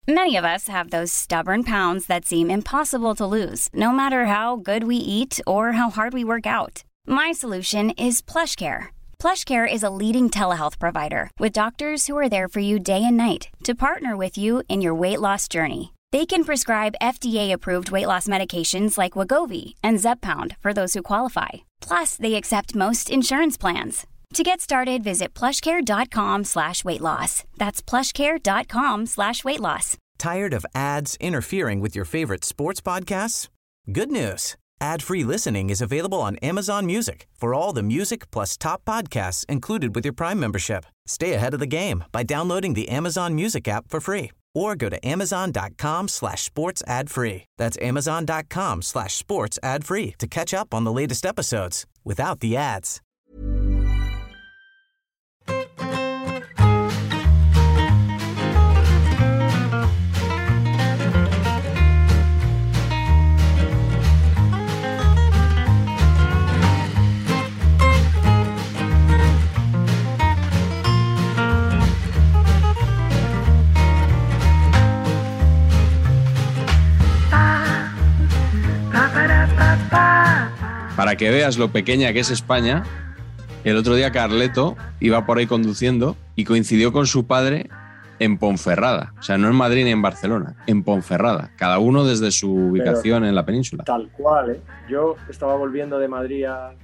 Many of us have those stubborn pounds that seem impossible to lose, no matter how good we eat or how hard we work out. My solution is PlushCare. PlushCare is a leading telehealth provider with doctors who are there for you day and night to partner with you in your weight loss journey. They can prescribe FDA-approved weight loss medications like Wegovy and Zepbound for those who qualify. Plus, they accept most insurance plans. To get started, visit plushcare.com/weightloss. That's plushcare.com/weightloss. Tired of ads interfering with your favorite sports podcasts? Good news. Ad-free listening is available on Amazon Music for all the music plus top podcasts included with your Prime membership. Stay ahead of the game by downloading the Amazon Music app for free or go to amazon.com/sports ad free. That's amazon.com/sports ad free to catch up on the latest episodes without the ads. Para que veas lo pequeña que es España, el otro día Carleto iba por ahí conduciendo y coincidió con su padre en Ponferrada. O sea, no en Madrid ni en Barcelona, en Ponferrada. Cada uno desde su ubicación en la península. Tal cual, ¿eh? Yo estaba volviendo de Madrid a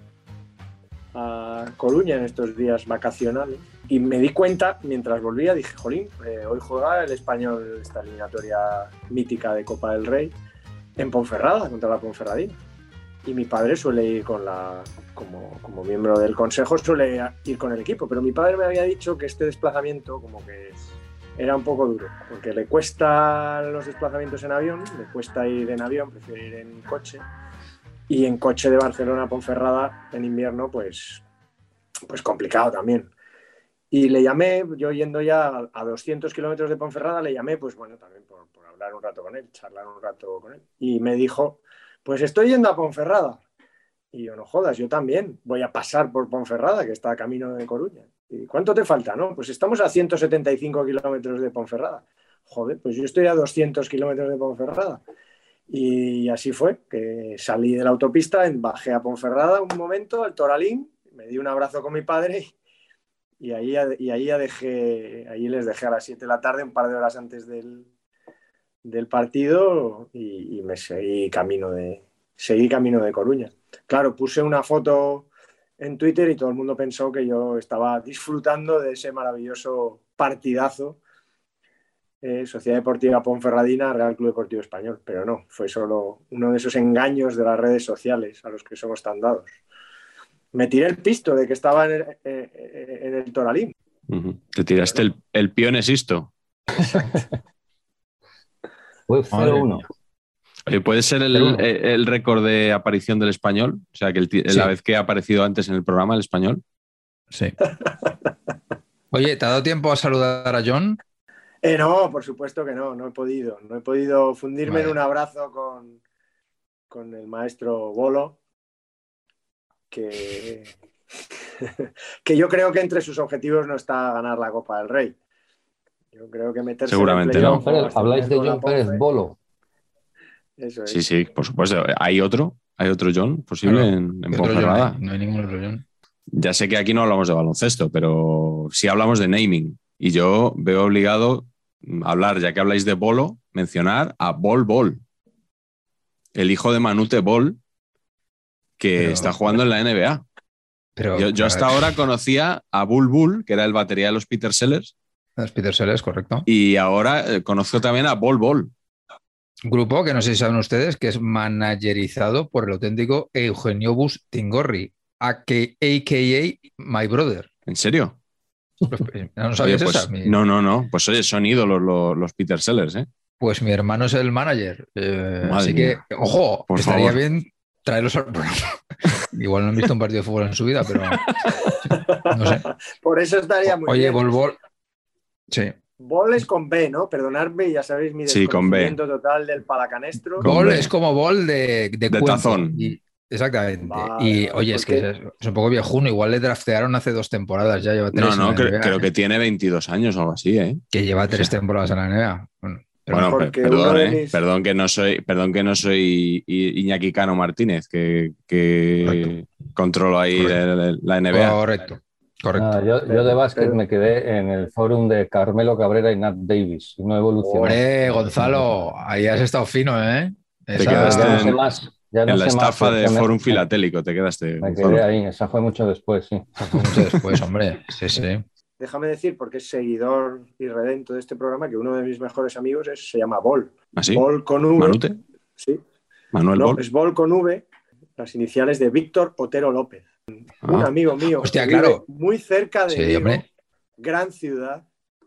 Coruña en estos días vacacionales y me di cuenta, mientras volvía, dije, jolín, hoy juega el Español esta eliminatoria mítica de Copa del Rey en Ponferrada, contra la Ponferradina. Y mi padre suele ir como miembro del consejo, suele ir con el equipo, pero mi padre me había dicho que este desplazamiento como que era un poco duro, porque le cuesta los desplazamientos en avión, le cuesta ir en avión, prefiere ir en coche, y en coche de Barcelona a Ponferrada en invierno pues complicado también. Y le llamé, yo yendo ya a 200 kilómetros de Ponferrada, le llamé pues bueno, también por hablar un rato con él, charlar un rato con él, y me dijo, pues estoy yendo a Ponferrada. Y yo, no jodas, yo también voy a pasar por Ponferrada, que está a camino de Coruña. ¿Y cuánto te falta? No, pues estamos a 175 kilómetros de Ponferrada. Joder, pues yo estoy a 200 kilómetros de Ponferrada. Y así fue, que salí de la autopista, bajé a Ponferrada un momento, al Toralín, me di un abrazo con mi padre y ahí les dejé a las 7 de la tarde, un par de horas antes del partido, y me seguí camino de Coruña. Claro, puse una foto en Twitter y todo el mundo pensó que yo estaba disfrutando de ese maravilloso partidazo, Sociedad Deportiva Ponferradina, Real Club Deportivo Español, pero no, fue solo uno de esos engaños de las redes sociales a los que somos tan dados. Me tiré el pisto de que estaba en el Toralín. Uh-huh. Te tiraste el pionesisto. Fue 0-1. Oye, ¿puede ser el récord de aparición del Español? O sea, que la vez que ha aparecido antes en el programa el Español. Sí. Oye, ¿te ha dado tiempo a saludar a John? No, por supuesto que no he podido. No he podido fundirme en un abrazo con el maestro Bolo, que yo creo que entre sus objetivos no está ganar la Copa del Rey. Yo creo que meterse seguramente en no. Habláis de John Pérez Bolo. Eso es. Sí, por supuesto. ¿Hay otro John posible en Ponferrada? No hay ningún otro John. Ya sé que aquí no hablamos de baloncesto, pero sí hablamos de naming. Y yo veo obligado a hablar, ya que habláis de Bolo, mencionar a Bol, el hijo de Manute Bol, que está jugando en la NBA. Yo hasta ahora conocía a Bull, que era el batería de los Peter Sellers. Los Peter Sellers, correcto. Y ahora conozco también a Bol. Grupo que no sé si saben ustedes que es managerizado por el auténtico Eugenio Bustingorri, a.k.a. My Brother. ¿En serio? ¿No sabías pues, esa? No. Pues oye, son ídolos los Peter Sellers, ¿eh? Pues mi hermano es el manager. Así mía. que, ojo, por estaría favor. bien traerlos al programa. Igual no han visto un partido de fútbol en su vida, pero no sé. Por eso estaría muy bien. Oye, Bol. Sí. Bol es con B, ¿no? Perdonadme, ya sabéis mi desconocimiento total del palacanestro. Bol es como bol de tazón. Exactamente. Vale, y oye, es que es un poco viejuno. Igual le draftearon hace 2 temporadas ya. Lleva 3 creo que tiene 22 años o algo así, ¿eh? Que lleva 3 temporadas en la NBA. Bueno, Pero Bueno, porque perdón, uno de mis- perdón que no soy Iñaki Cano Martínez, que Correcto. controlo ahí la NBA. Correcto. Nada, yo de básquet pero- me quedé en el fórum de Carmelo Cabrera y Nat Davis. Y no evolucioné. Hombre, Gonzalo, ahí has estado fino, ¿eh? Te Ya quedaste no sé más. Ya no en la sé más. estafa de porque Fórum Filatélico, te quedaste, me Gonzalo. quedé ahí. Esa fue mucho después, sí. Fue mucho después, hombre. Sí, sí. Déjame decir, porque es seguidor y redento de este programa, que uno de mis mejores amigos se llama Bol. ¿Ah, sí? Bol con V. ¿Manute? Sí. ¿Manuel No, Bol? es Bol con V, las iniciales de Víctor Otero López. Un Ah, amigo mío Hostia, que vive claro. muy cerca de Sí, Vigo, hombre. gran ciudad,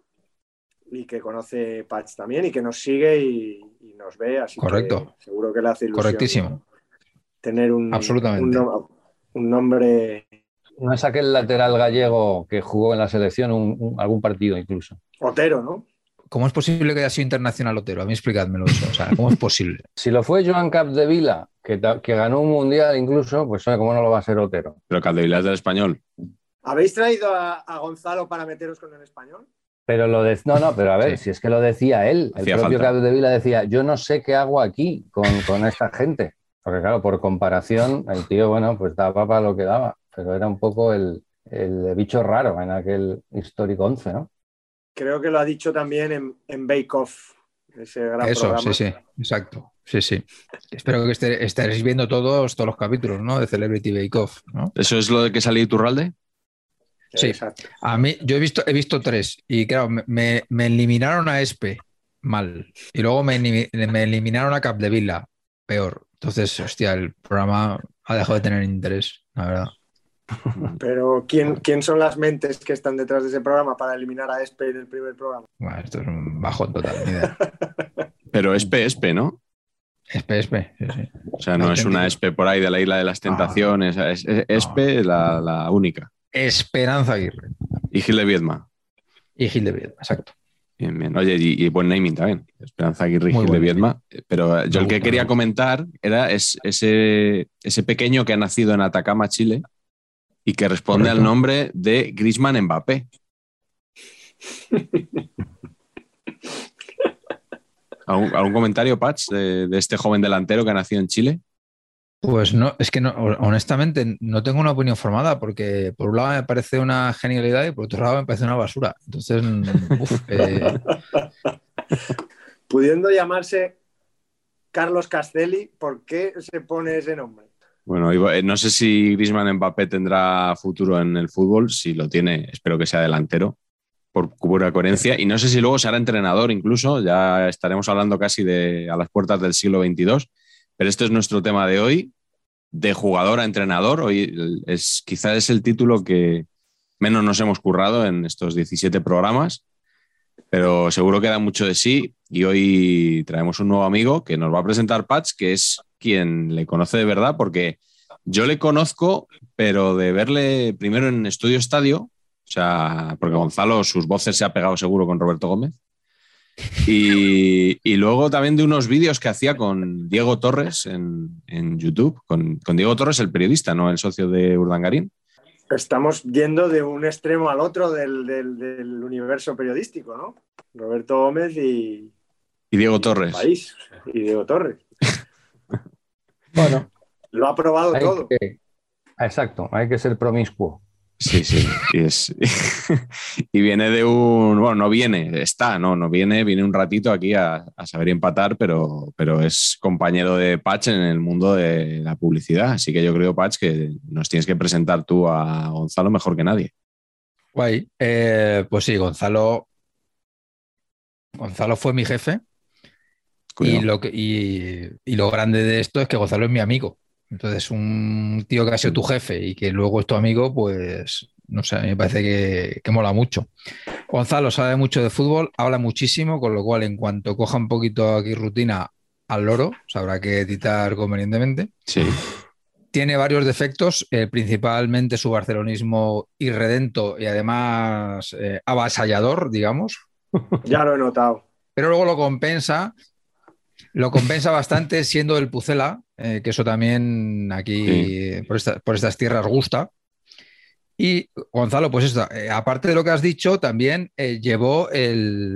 y que conoce Patch también y que nos sigue y nos ve, así Correcto. que seguro que le hace ilusión Correctísimo. tener Absolutamente. un nombre No es aquel lateral gallego que jugó en la selección algún partido incluso. Otero, ¿no? ¿Cómo es posible que haya sido internacional Otero? A mí explicádmelo eso. O sea, ¿cómo es posible? Si lo fue Joan Capdevila, que ganó un mundial incluso, pues ¿cómo no lo va a ser Otero? pero Capdevila es del Español. ¿Habéis traído a Gonzalo para meteros con el español? Pero pero a ver, Sí. si es que lo decía él, el Hacía propio falta. Capdevila decía, yo no sé qué hago aquí con esta gente. Porque claro, por comparación, el tío, bueno, pues daba para lo que daba, pero era un poco el bicho raro en aquel histórico 11, ¿no? Creo que lo ha dicho también en Bake Off, ese gran Eso, programa. sí, sí. Exacto. Sí, sí. Espero que estaréis viendo todos los capítulos, ¿no? De Celebrity Bake Off, ¿no? ¿Eso es lo de que salí Iturralde? Sí. Exacto. A mí, yo he visto 3 y claro, me eliminaron a Espe, mal. Y luego me eliminaron a Capdevila, peor. Entonces, hostia, el programa ha dejado de tener interés, la verdad. Pero ¿quién son las mentes que están detrás de ese programa para eliminar a Espe en el primer programa? Bueno, esto es un bajón total, ni idea. Pero Espe, ¿no? Espe, sí, sí. O sea, no es una Espe por ahí de la Isla de las Tentaciones. Es Espe la única. Esperanza Aguirre Y Gil de Viedma. y Gil de Viedma, exacto. Bien, bien. Oye, y buen naming también. Esperanza Aguirre y Muy Gil de buen Viedma. Pero yo el que gusta, quería me gusta. comentar era ese pequeño que ha nacido en Atacama, Chile, y que responde Correcto. al nombre de Griezmann Mbappé. ¿Algún comentario, Patch, de este joven delantero que ha nacido en Chile? Pues no, es que no, honestamente no tengo una opinión formada porque por un lado me parece una genialidad y por otro lado me parece una basura. Entonces, Pudiendo llamarse Carlos Castelli, ¿por qué se pone ese nombre? Bueno, no sé si Griezmann Mbappé tendrá futuro en el fútbol. Si lo tiene, espero que sea delantero, por pura coherencia. Y no sé si luego será entrenador incluso. Ya estaremos hablando casi a las puertas del siglo XXII. Pero este es nuestro tema de hoy, de jugador a entrenador. Hoy quizás es el título que menos nos hemos currado en estos 17 programas, pero seguro que da mucho de sí. Y hoy traemos un nuevo amigo que nos va a presentar Patch, que es quien le conoce de verdad, porque yo le conozco, pero de verle primero en Estudio Estadio, o sea, porque Gonzalo sus voces se ha pegado seguro con Roberto Gómez. Y luego también de unos vídeos que hacía con Diego Torres en YouTube, con Diego Torres, el periodista, no el socio de Urdangarín. Estamos yendo de un extremo al otro del universo periodístico, ¿no? Roberto Gómez y Diego Torres. País, y Diego Torres. Bueno, lo ha probado todo. Exacto, hay que ser promiscuo. Sí, sí. Y viene de un... Bueno, no viene, viene un ratito aquí a saber empatar, pero es compañero de Patch en el mundo de la publicidad. Así que yo creo, Patch, que nos tienes que presentar tú a Gonzalo mejor que nadie. Guay. Pues sí, Gonzalo fue mi jefe. Y lo grande de esto es que Gonzalo es mi amigo. Entonces, un tío que ha sido tu jefe y que luego es tu amigo, pues no sé, a mí me parece que mola mucho. Gonzalo sabe mucho de fútbol, habla muchísimo, con lo cual en cuanto coja un poquito aquí rutina al loro, sabrá que editar convenientemente. Sí. Tiene varios defectos, principalmente su barcelonismo irredento y además avasallador, digamos. Ya lo he notado. Pero luego lo compensa bastante siendo el Pucela, que eso también aquí por estas tierras gusta. Y Gonzalo, pues esto, aparte de lo que has dicho, también llevó el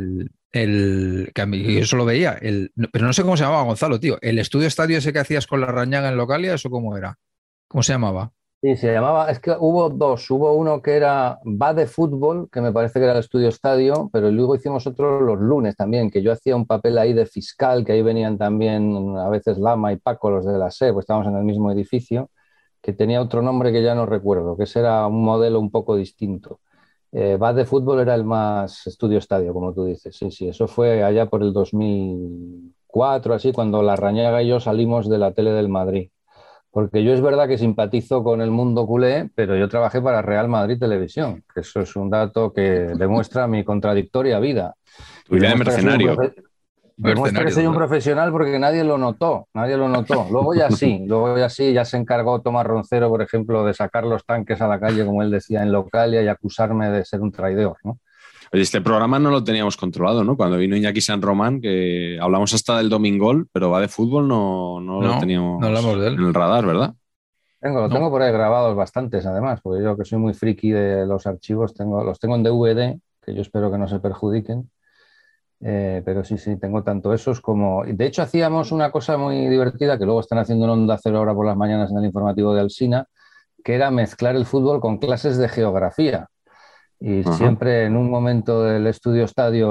Que a mí, yo eso lo veía, pero no sé cómo se llamaba, Gonzalo, tío. ¿El estudio estadio ese que hacías con la Rañaga en Localia, eso cómo era? ¿Cómo se llamaba? Sí, se llamaba, es que hubo dos, hubo uno que era Va de Fútbol, que me parece que era el Estudio Estadio, pero luego hicimos otro los lunes también, que yo hacía un papel ahí de fiscal, que ahí venían también a veces Lama y Paco, los de la SE, pues estábamos en el mismo edificio, que tenía otro nombre que ya no recuerdo, que ese era un modelo un poco distinto. Va de Fútbol era el más Estudio Estadio, como tú dices, sí, sí, eso fue allá por el 2004, así, cuando Larrañaga y yo salimos de la tele del Madrid. Porque yo es verdad que simpatizo con el mundo culé, pero yo trabajé para Real Madrid Televisión, que eso es un dato que demuestra mi contradictoria vida. Tu vida de mercenario. Demuestra que soy un profesional porque nadie lo notó, nadie lo notó. Luego ya sí, ya se encargó Tomás Roncero, por ejemplo, de sacar los tanques a la calle, como él decía, en Localia y acusarme de ser un traidor, ¿no? Oye, este programa no lo teníamos controlado, ¿no? Cuando vino Iñaki San Román, que hablamos hasta del Domingol, pero Va de Fútbol no lo teníamos no hablamos de él. En el radar, ¿verdad? Tengo por ahí grabados bastantes, además, porque yo que soy muy friki de los archivos, los tengo en DVD, que yo espero que no se perjudiquen. Pero sí, tengo tanto esos como... De hecho, hacíamos una cosa muy divertida que luego están haciendo en Onda Cero ahora por las mañanas en el informativo de Alsina, que era mezclar el fútbol con clases de geografía. Y siempre en un momento del estudio estadio,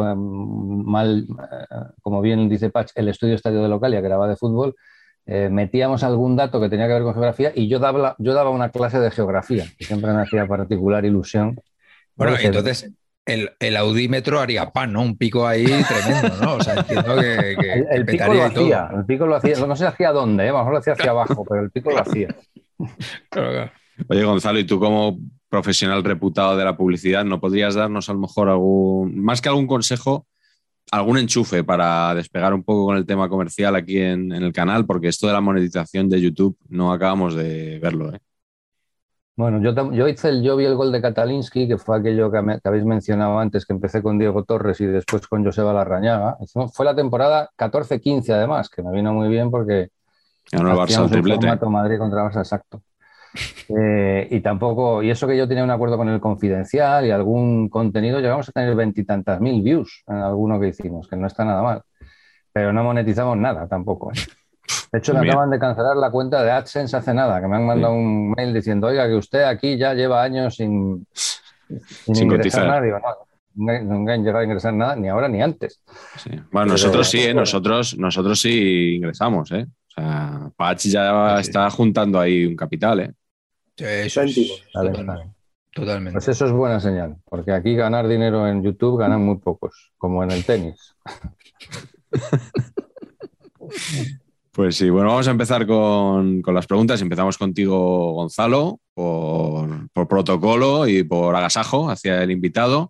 como bien dice Patch, el estudio estadio de Localia, que era de fútbol, metíamos algún dato que tenía que ver con geografía y yo daba una clase de geografía, que siempre me hacía particular ilusión. Bueno, entonces el audímetro haría pan, ¿no? Un pico ahí tremendo, ¿no? O sea, entiendo que el pico lo hacía, el pico lo hacía, no sé hacia dónde, a lo mejor lo hacía hacia abajo, pero el pico lo hacía. Claro. Oye, Gonzalo, ¿y tú como profesional reputado de la publicidad, no podrías darnos a lo mejor más que algún consejo, algún enchufe para despegar un poco con el tema comercial aquí en el canal? Porque esto de la monetización de YouTube no acabamos de verlo, ¿eh? Bueno, yo vi el gol de Katalinski, que fue aquello que habéis mencionado antes, que empecé con Diego Torres y después con Joseba Larrañaga. Fue la temporada 14-15 además, que me vino muy bien porque ganó el Barça el triplete. Formato Madrid contra Barça, exacto. Y eso que yo tenía un acuerdo con el Confidencial y algún contenido, llegamos a tener 20 y tantas mil views en alguno que hicimos, que no está nada mal, pero no monetizamos nada tampoco, ¿eh? De hecho, me acaban de cancelar la cuenta de AdSense hace nada, que me han mandado un mail diciendo, oiga, que usted aquí ya lleva años sin ingresar nada. Digo, no han llegado a ingresar nada, ni ahora ni antes. Sí. Bueno, nosotros sí, nosotros sí ingresamos, ¿eh? O sea, Patch ya está juntando ahí un capital, ¿eh? Sí, eso es totalmente. Pues eso es buena señal, porque aquí ganar dinero en YouTube ganan muy pocos, como en el tenis. Pues sí, bueno, vamos a empezar con las preguntas. Empezamos contigo, Gonzalo, por protocolo y por agasajo hacia el invitado.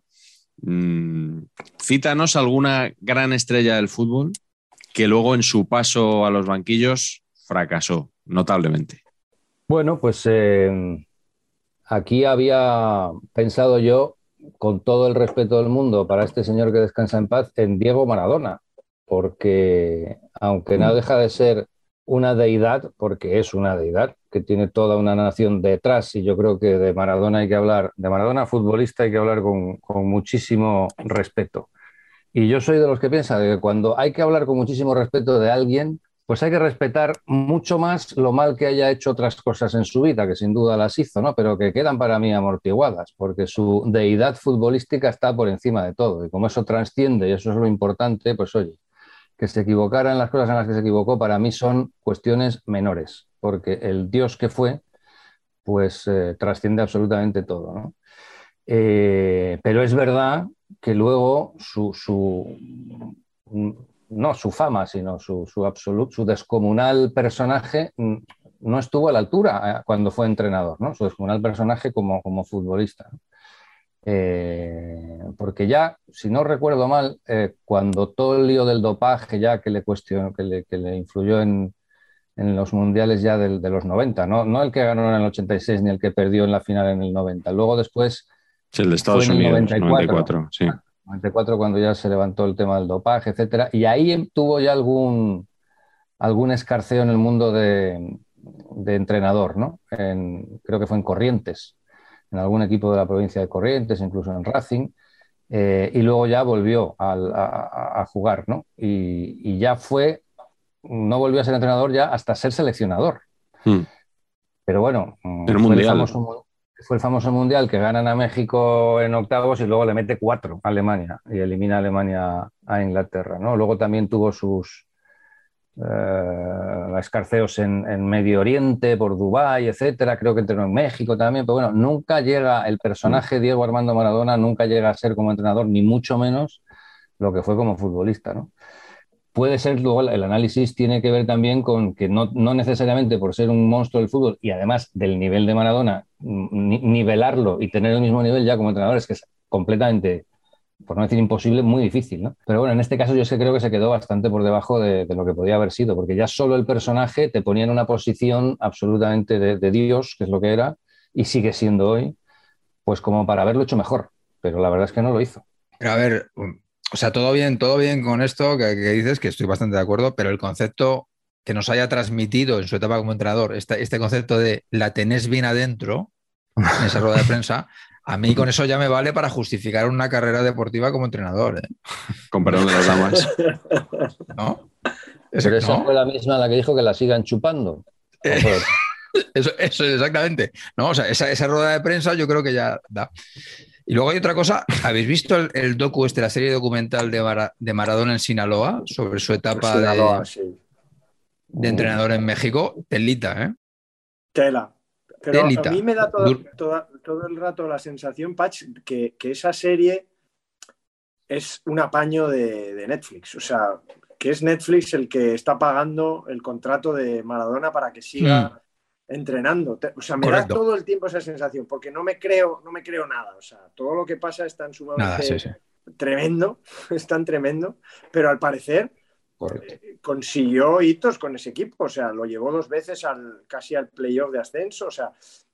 Cítanos alguna gran estrella del fútbol que luego en su paso a los banquillos fracasó notablemente. Bueno, pues aquí había pensado yo, con todo el respeto del mundo para este señor que descansa en paz, en Diego Maradona, porque aunque no deja de ser una deidad, porque es una deidad, que tiene toda una nación detrás, y yo creo que de Maradona hay que hablar, de Maradona futbolista hay que hablar con muchísimo respeto. Y yo soy de los que piensa que cuando hay que hablar con muchísimo respeto de alguien, pues hay que respetar mucho más lo mal que haya hecho otras cosas en su vida, que sin duda las hizo, ¿no? Pero que quedan para mí amortiguadas, porque su deidad futbolística está por encima de todo. Y como eso trasciende, y eso es lo importante, pues oye, que se equivocara en las cosas en las que se equivocó, para mí son cuestiones menores, porque el Dios que fue, pues trasciende absolutamente todo, ¿no? Pero es verdad que luego no su fama, sino su descomunal personaje no estuvo a la altura cuando fue entrenador, ¿no? Su descomunal personaje como futbolista, ¿no? Porque ya, si no recuerdo mal, cuando todo el lío del dopaje ya que le cuestionó, que le influyó en los mundiales ya de los 90, no el que ganó en el 86 ni el que perdió en la final en el 90. Luego después... Sí, el de Estados Unidos, 94, sí. 94 cuando ya se levantó el tema del dopaje, etcétera, y ahí tuvo ya algún escarceo en el mundo de entrenador, ¿no? Creo que fue en Corrientes, en algún equipo de la provincia de Corrientes, incluso en Racing, y luego ya volvió a jugar, ¿no? Y ya no volvió a ser entrenador ya hasta ser seleccionador. Pero bueno, El fue Mundial. fue el famoso Mundial que ganan a México en octavos y luego le mete 4 a Alemania y elimina a Alemania a Inglaterra, ¿no? Luego también tuvo sus escarceos en Medio Oriente, por Dubái, etcétera. Creo que entrenó en México también, pero bueno, nunca llega el personaje Diego Armando Maradona, nunca llega a ser como entrenador, ni mucho menos lo que fue como futbolista, ¿no? Puede ser, luego el análisis tiene que ver también con que no necesariamente por ser un monstruo del fútbol y además del nivel de Maradona, nivelarlo y tener el mismo nivel ya como entrenador es que es completamente, por no decir imposible, muy difícil, ¿no? Pero bueno, en este caso yo es que creo que se quedó bastante por debajo de lo que podía haber sido, porque ya solo el personaje te ponía en una posición absolutamente de Dios, que es lo que era, y sigue siendo hoy, pues como para haberlo hecho mejor, pero la verdad es que no lo hizo. Pero a ver, o sea, todo bien con esto que dices, que estoy bastante de acuerdo, pero el concepto que nos haya transmitido en su etapa como entrenador, este concepto de la tenés bien adentro, en esa rueda de prensa, a mí con eso ya me vale para justificar una carrera deportiva como entrenador, ¿eh? Con perdón de las damas. ¿No? Pero esa ¿no? fue la misma la que dijo que la sigan chupando. Eso exactamente. ¿No? O sea, esa rueda de prensa yo creo que ya da. Y luego hay otra cosa. ¿Habéis visto el docu, la serie documental de Maradona en Sinaloa sobre su etapa Sinaloa, sí. de entrenador en México? Telita, ¿eh? Tela. Pero a Telita. mí me da todo el rato la sensación, Patch, que esa serie es un apaño de Netflix. O sea, que es Netflix el que está pagando el contrato de Maradona para que siga entrenando. O sea, me da todo el tiempo esa sensación, porque no me creo nada. O sea, todo lo que pasa es tan sumamente tremendo, es tan tremendo, pero al parecer consiguió hitos con ese equipo. O sea, lo llevó 2 veces casi al playoff de ascenso. O sea,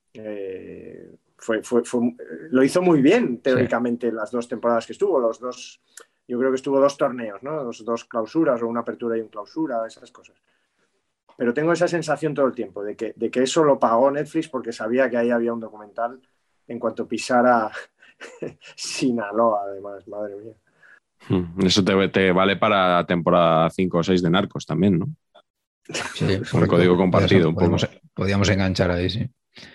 lo hizo muy bien teóricamente las 2 temporadas que estuvo, yo creo que estuvo 2 torneos, ¿no? 2 clausuras o una apertura y un clausura, esas cosas. Pero tengo esa sensación todo el tiempo de que eso lo pagó Netflix porque sabía que ahí había un documental en cuanto pisara Sinaloa, además, madre mía. Eso te vale para temporada 5 o 6 de Narcos también, ¿no? Sí, con código compartido. Podíamos enganchar ahí, sí.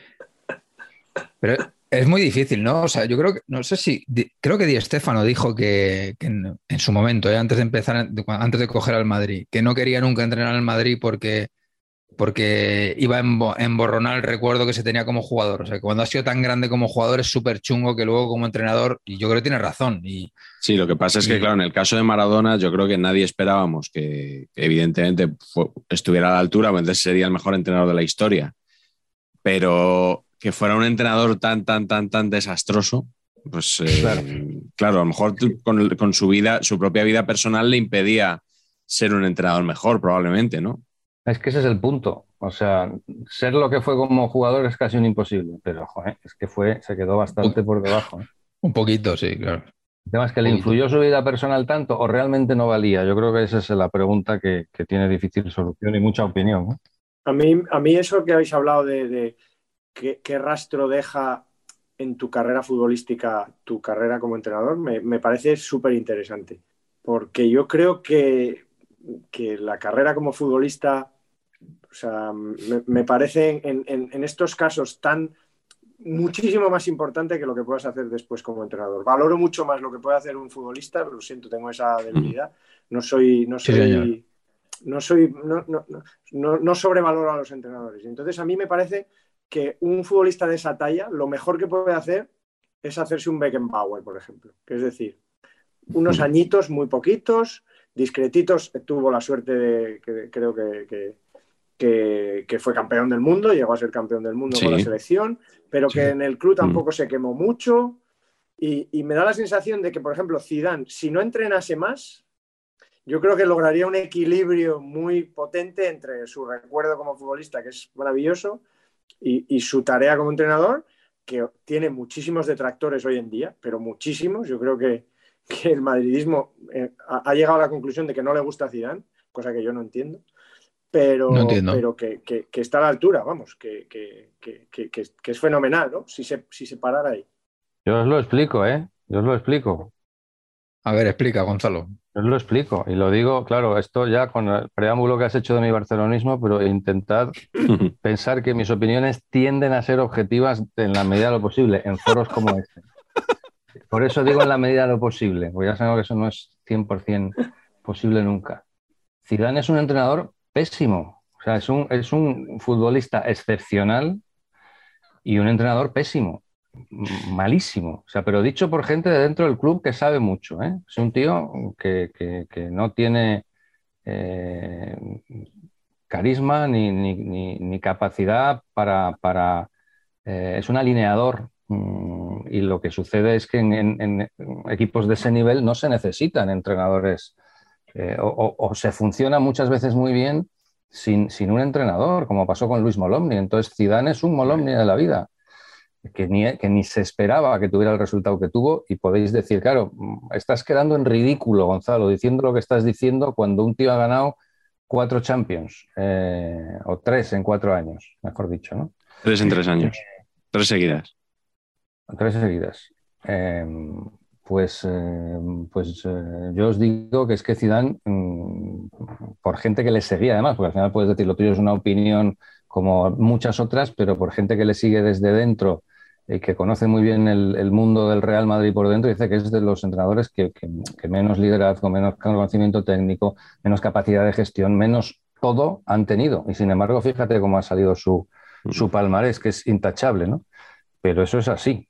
Pero es muy difícil, ¿no? O sea, yo creo que, no sé si, creo que Di Stéfano dijo que en su momento, antes de empezar, antes de coger al Madrid, que no quería nunca entrenar al Madrid porque iba a emborronar el recuerdo que se tenía como jugador. O sea, que cuando ha sido tan grande como jugador es súper chungo que luego como entrenador, y yo creo que tiene razón. Sí, lo que pasa es que, claro, en el caso de Maradona, yo creo que nadie esperábamos que evidentemente estuviera a la altura, pues entonces sería el mejor entrenador de la historia. Pero que fuera un entrenador tan desastroso, pues claro, a lo mejor con su propia vida personal le impedía ser un entrenador mejor, probablemente, ¿no? Es que ese es el punto. O sea, ser lo que fue como jugador es casi un imposible, pero joder, es que se quedó bastante por debajo, ¿eh? Un poquito, sí, claro. El tema es que le influyó su vida personal tanto o realmente no valía. Yo creo que esa es la pregunta que tiene difícil solución y mucha opinión, ¿no? A mí eso que habéis hablado de qué rastro deja en tu carrera futbolística tu carrera como entrenador me parece súper interesante, porque yo creo que la carrera como futbolista, o sea, me parece en estos casos muchísimo más importante que lo que puedas hacer después como entrenador. Valoro mucho más lo que puede hacer un futbolista, lo siento, tengo esa debilidad. No sobrevaloro a los entrenadores. Entonces, a mí me parece que un futbolista de esa talla, lo mejor que puede hacer es hacerse un Beckenbauer, por ejemplo. Que es decir, unos añitos muy poquitos, discretitos. Tuvo la suerte de que creo que fue campeón del mundo, llegó a ser campeón del mundo con la selección, pero que en el club tampoco se quemó mucho. Y me da la sensación de que, por ejemplo, Zidane, si no entrenase más, yo creo que lograría un equilibrio muy potente entre su recuerdo como futbolista, que es maravilloso, y su tarea como entrenador, que tiene muchísimos detractores hoy en día, pero muchísimos. Yo creo que el madridismo ha llegado a la conclusión de que no le gusta a Zidane, cosa que yo no entiendo, pero que está a la altura, vamos, que es fenomenal, ¿no? Si se parara ahí. Yo os lo explico, ¿eh? Yo os lo explico. A ver, explica, Gonzalo. Yo lo explico y lo digo, claro, esto ya con el preámbulo que has hecho de mi barcelonismo, pero intentad pensar que mis opiniones tienden a ser objetivas en la medida de lo posible, en foros como este. Por eso digo en la medida de lo posible, porque ya sabemos que eso no es 100% posible nunca. Zidane es un entrenador pésimo, o sea, es un futbolista excepcional y un entrenador pésimo, malísimo. O sea, pero dicho por gente de dentro del club que sabe mucho, ¿eh? Es un tío que no tiene carisma ni capacidad para es un alineador. Y lo que sucede es que en equipos de ese nivel no se necesitan entrenadores o se funciona muchas veces muy bien sin un entrenador, como pasó con Luis Molomni. Entonces Zidane es un Molomni de la vida, que ni se esperaba que tuviera el resultado que tuvo, y podéis decir, claro, estás quedando en ridículo, Gonzalo, diciendo lo que estás diciendo cuando un tío ha ganado 4 Champions, o 3 en 4 años, mejor dicho, ¿no? 3 en 3 años. 3 seguidas. 3 seguidas. Yo os digo que es que Zidane, por gente que le seguía además, porque al final puedes decir lo tuyo es una opinión como muchas otras, pero por gente que le sigue desde dentro y que conoce muy bien el mundo del Real Madrid por dentro, dice que es de los entrenadores que menos liderazgo, menos conocimiento técnico, menos capacidad de gestión, menos todo han tenido. Y sin embargo, fíjate cómo ha salido su palmarés, que es intachable, ¿no? Pero eso es así.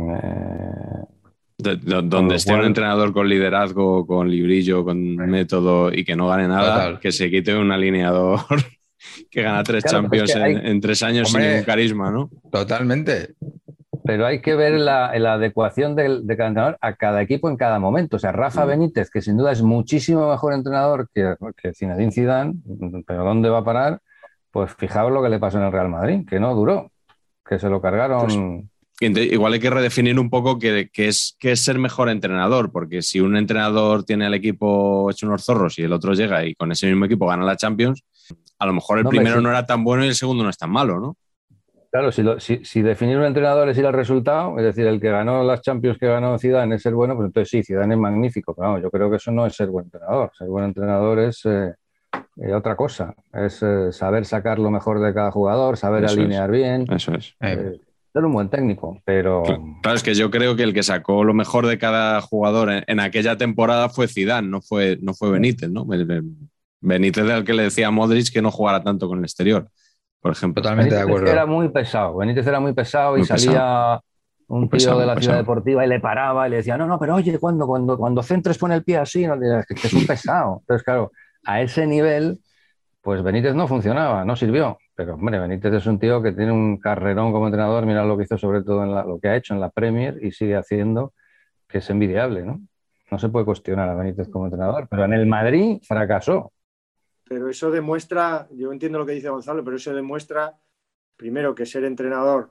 Donde esté un entrenador con liderazgo, con librillo, con método y que no gane nada, total, que se quite un alineador que gana 3 Champions en 3 años, hombre, sin ningún carisma, ¿no? Totalmente. Pero hay que ver la adecuación de cada entrenador a cada equipo en cada momento. O sea, Rafa Benítez, que sin duda es muchísimo mejor entrenador que Zinedine Zidane, pero ¿dónde va a parar? Pues fijaos lo que le pasó en el Real Madrid, que no duró, que se lo cargaron. Pues, igual hay que redefinir un poco qué es ser mejor entrenador, porque si un entrenador tiene al equipo hecho unos zorros y el otro llega y con ese mismo equipo gana la Champions, a lo mejor el primero no era tan bueno y el segundo no es tan malo, ¿no? Claro, si definir un entrenador es ir al resultado, es decir, el que ganó las Champions que ganó Zidane es ser bueno, pues entonces sí, Zidane es magnífico, pero no, yo creo que eso no es ser buen entrenador. Ser buen entrenador es otra cosa, es saber sacar lo mejor de cada jugador, saber alinear bien. Eso es. Ser un buen técnico, pero... Claro, es que yo creo que el que sacó lo mejor de cada jugador en aquella temporada fue Zidane, no fue Benítez, ¿no? Benítez era el que le decía a Modric que no jugara tanto con el exterior, por ejemplo. Totalmente Benítez de acuerdo. Era muy pesado. Benítez era muy pesado y salía un tío de la Ciudad Deportiva y le paraba y le decía, no, pero oye, cuando centres pone el pie así, no, es que es un pesado. Entonces, claro, a ese nivel, pues Benítez no funcionaba, no sirvió. Pero, hombre, Benítez es un tío que tiene un carrerón como entrenador. Mira lo que hizo sobre todo lo que ha hecho en la Premier y sigue haciendo, que es envidiable, ¿no? No se puede cuestionar a Benítez como entrenador, pero en el Madrid fracasó. Pero eso demuestra, yo entiendo lo que dice Gonzalo, pero eso demuestra, primero, que ser entrenador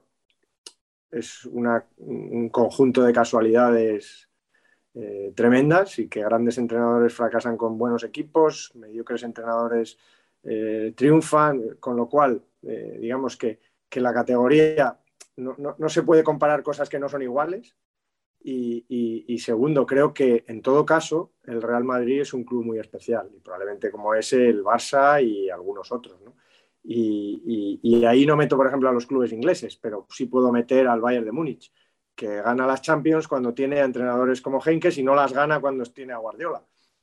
es un conjunto de casualidades tremendas y que grandes entrenadores fracasan con buenos equipos, mediocres entrenadores triunfan, con lo cual, digamos que la categoría no se puede comparar cosas que no son iguales. Y segundo, creo que en todo caso el Real Madrid es un club muy especial y probablemente como ese el Barça y algunos otros, ¿no? Y ahí no meto, por ejemplo, a los clubes ingleses, pero sí puedo meter al Bayern de Múnich, que gana las Champions cuando tiene a entrenadores como Heynckes y no las gana cuando tiene a Guardiola.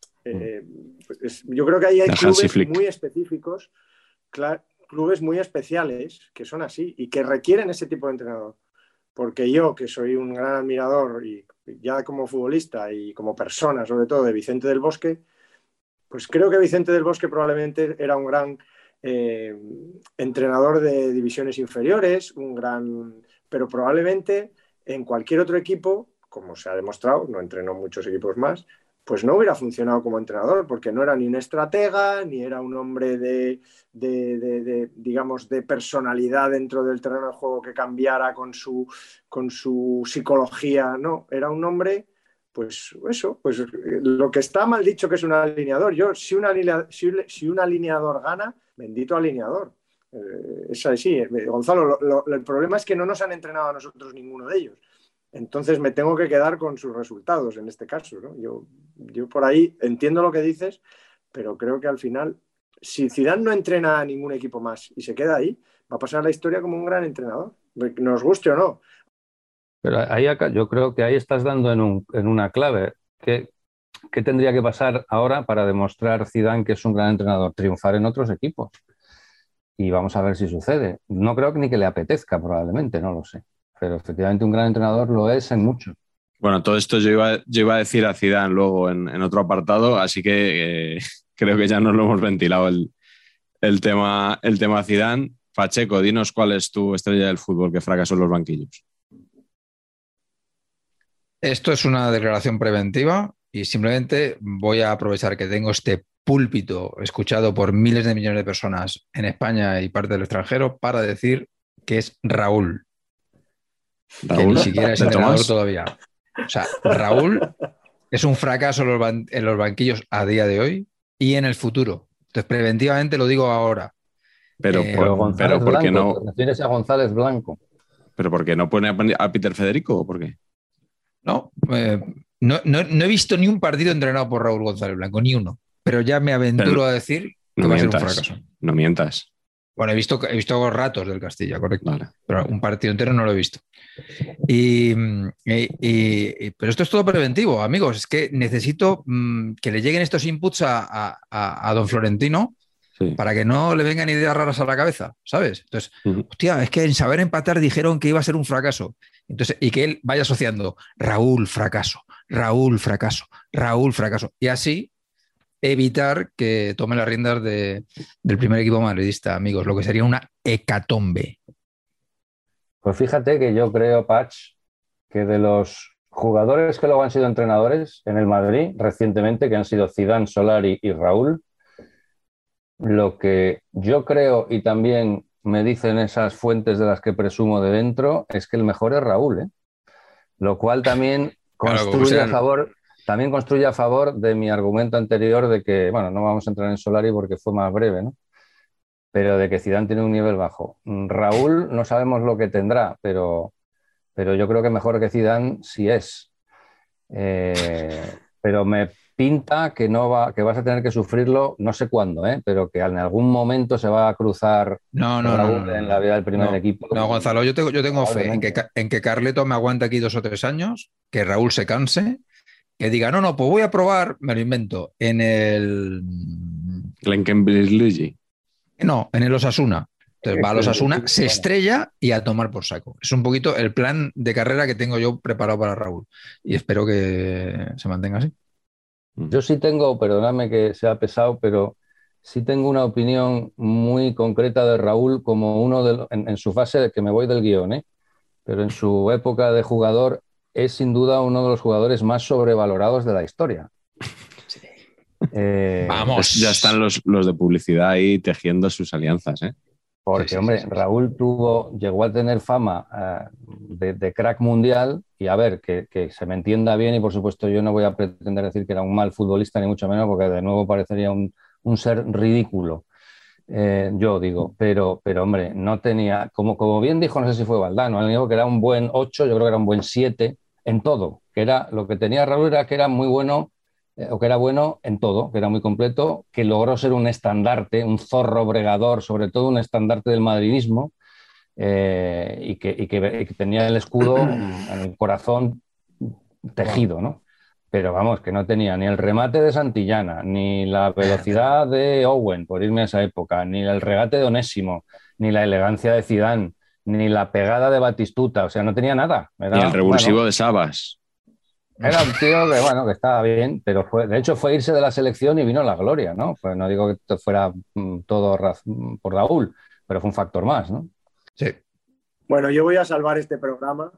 Yo creo que ahí hay clubes muy específicos, clubes muy especiales que son así y que requieren ese tipo de entrenador. Porque yo, que soy un gran admirador, y ya como futbolista y como persona, sobre todo, de Vicente del Bosque, pues creo que Vicente del Bosque probablemente era un gran entrenador de divisiones inferiores, pero probablemente en cualquier otro equipo, como se ha demostrado, no entrenó muchos equipos más, pues no hubiera funcionado como entrenador, porque no era ni un estratega, ni era un hombre digamos, de personalidad dentro del terreno de juego que cambiara con su psicología, no, era un hombre, pues eso, pues lo que está mal dicho que es un alineador. Si un alineador gana, bendito alineador. Es así, Gonzalo, el problema es que no nos han entrenado a nosotros ninguno de ellos. Entonces me tengo que quedar con sus resultados en este caso, ¿no? Yo por ahí entiendo lo que dices, pero creo que al final, si Zidane no entrena a ningún equipo más y se queda ahí, va a pasar la historia como un gran entrenador, nos guste o no. Pero ahí yo creo que ahí estás dando en una clave. ¿Qué tendría que pasar ahora para demostrar Zidane que es un gran entrenador? Triunfar en otros equipos. Y vamos a ver si sucede. No creo que ni que le apetezca, probablemente, no lo sé. Pero efectivamente un gran entrenador lo es en mucho. Bueno, todo esto yo iba a decir a Zidane luego en otro apartado, así que creo que ya nos lo hemos ventilado el tema Zidane. Pacheco, dinos cuál es tu estrella del fútbol que fracasó en los banquillos. Esto es una declaración preventiva y simplemente voy a aprovechar que tengo este púlpito escuchado por miles de millones de personas en España y parte del extranjero para decir que es Raúl. Que ni siquiera es entrenador todavía. O sea, Raúl es un fracaso en los banquillos a día de hoy y en el futuro. Entonces, preventivamente lo digo ahora. Pero ¿por qué no? ¿Te refieres a González Blanco? ¿Pero por qué no pone a Peter Federico o por qué? No, no he visto ni un partido entrenado por Raúl González Blanco, ni uno. Pero ya me aventuro a decir que va a ser un fracaso. No mientas. Bueno, he visto ratos del Castilla, correcto. Vale. Pero un partido entero no lo he visto. Pero esto es todo preventivo, amigos. Es que necesito que le lleguen estos inputs a don Florentino, sí, para que no le vengan ideas raras a la cabeza, ¿sabes? Entonces, hostia, es que en saber empatar dijeron que iba a ser un fracaso. Entonces, y que él vaya asociando Raúl, fracaso, Raúl, fracaso, Raúl, fracaso. Y así evitar que tome las riendas del primer equipo madridista, amigos, lo que sería una hecatombe. Pues fíjate que yo creo, Patch, que de los jugadores que luego han sido entrenadores en el Madrid recientemente, que han sido Zidane, Solari y Raúl, lo que yo creo, y también me dicen esas fuentes de las que presumo de dentro, es que el mejor es Raúl, ¿eh? Lo cual también construye a favor de mi argumento anterior de que, bueno, no vamos a entrar en Solari porque fue más breve, ¿no? Pero de que Zidane tiene un nivel bajo. Raúl no sabemos lo que tendrá, pero yo creo que mejor que Zidane sí es. Pero me pinta que que vas a tener que sufrirlo, no sé cuándo, pero que en algún momento se va a cruzar Raúl en la vida del primer equipo. No, Gonzalo, yo tengo fe en que Carleto me aguante aquí 2 o 3 años, que Raúl se canse, que diga, no, pues voy a probar, me lo invento, en el... Glenkenbridge. No, en el Osasuna. Entonces va a los Osasuna, se estrella y a tomar por saco. Es un poquito el plan de carrera que tengo yo preparado para Raúl. Y espero que se mantenga así. Yo sí tengo, perdóname que sea pesado, pero sí tengo una opinión muy concreta de Raúl como uno en su fase de que me voy del guión, pero en su época de jugador es sin duda uno de los jugadores más sobrevalorados de la historia. Sí. Vamos. Ya están los de publicidad ahí tejiendo sus alianzas, ¿eh? Porque, hombre, Raúl llegó a tener fama de crack mundial y a ver, que se me entienda bien y por supuesto yo no voy a pretender decir que era un mal futbolista ni mucho menos porque de nuevo parecería un ser ridículo, yo digo, pero hombre, no tenía, como bien dijo, no sé si fue Valdano, él dijo que era un buen 8, yo creo que era un buen 7 en todo, que era lo que tenía Raúl era que era muy bueno, o que era bueno en todo, que era muy completo, que logró ser un estandarte, un zorro bregador, sobre todo un estandarte del madridismo, y que tenía el escudo en el corazón tejido, ¿no? Pero vamos, que no tenía ni el remate de Santillana, ni la velocidad de Owen, por irme a esa época, ni el regate de Onésimo, ni la elegancia de Zidane, ni la pegada de Batistuta, o sea, no tenía nada. Ni el revulsivo de Sabas. Era un tío que estaba bien, pero de hecho fue irse de la selección y vino la gloria, ¿no? Pues no digo que fuera todo por Raúl, pero fue un factor más, ¿no? Sí. Bueno, yo voy a salvar este programa.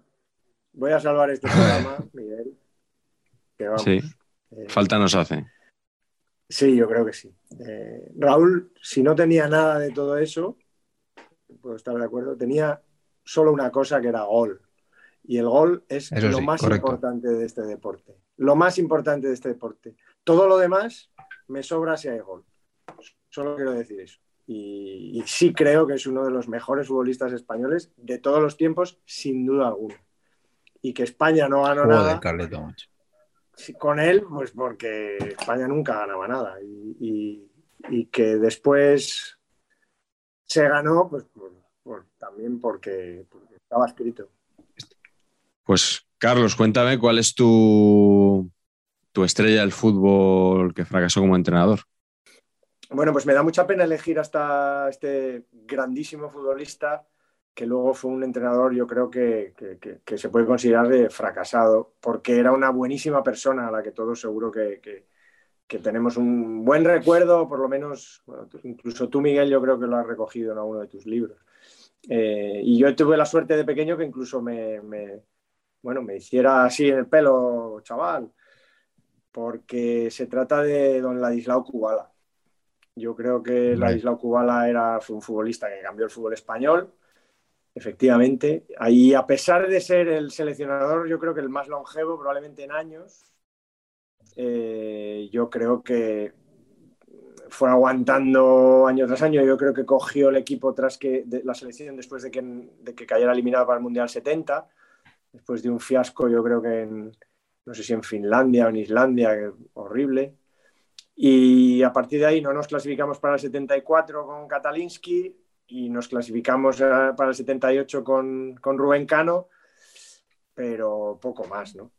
Miguel. Que vamos, sí, falta nos hace. Sí, yo creo que sí. Raúl, si no tenía nada de todo eso, puedo estar de acuerdo, tenía solo una cosa que era gol. Y el gol es lo más importante de este deporte. Lo más importante de este deporte. Todo lo demás me sobra si hay gol. Solo quiero decir eso. Y sí creo que es uno de los mejores futbolistas españoles de todos los tiempos, sin duda alguna. y que España no ganó Joder, nada. Carleto, macho. Con él, pues porque España nunca ganaba nada y que después se ganó, pues también porque estaba escrito. Pues Carlos, cuéntame cuál es tu estrella del fútbol que fracasó como entrenador. Bueno, pues me da mucha pena elegir hasta este grandísimo futbolista que luego fue un entrenador, yo creo que se puede considerar de fracasado, porque era una buenísima persona a la que todos seguro que tenemos un buen recuerdo, por lo menos, bueno, incluso tú, Miguel, yo creo que lo has recogido en alguno de tus libros. Y yo tuve la suerte de pequeño que incluso me hiciera así en el pelo, chaval, porque se trata de don Ladislao Kubala. Yo creo que Ladislao Kubala fue un futbolista que cambió el fútbol español, efectivamente. Ahí, a pesar de ser el seleccionador, yo creo que el más longevo, probablemente en años, yo creo que fue aguantando año tras año. Yo creo que cogió el equipo tras la selección después de que cayera eliminado para el Mundial 70, después de un fiasco, yo creo que no sé si en Finlandia o en Islandia, horrible. Y a partir de ahí no nos clasificamos para el 74 con Katalinski y nos clasificamos para el 78 con Rubén Cano, pero poco más, ¿no?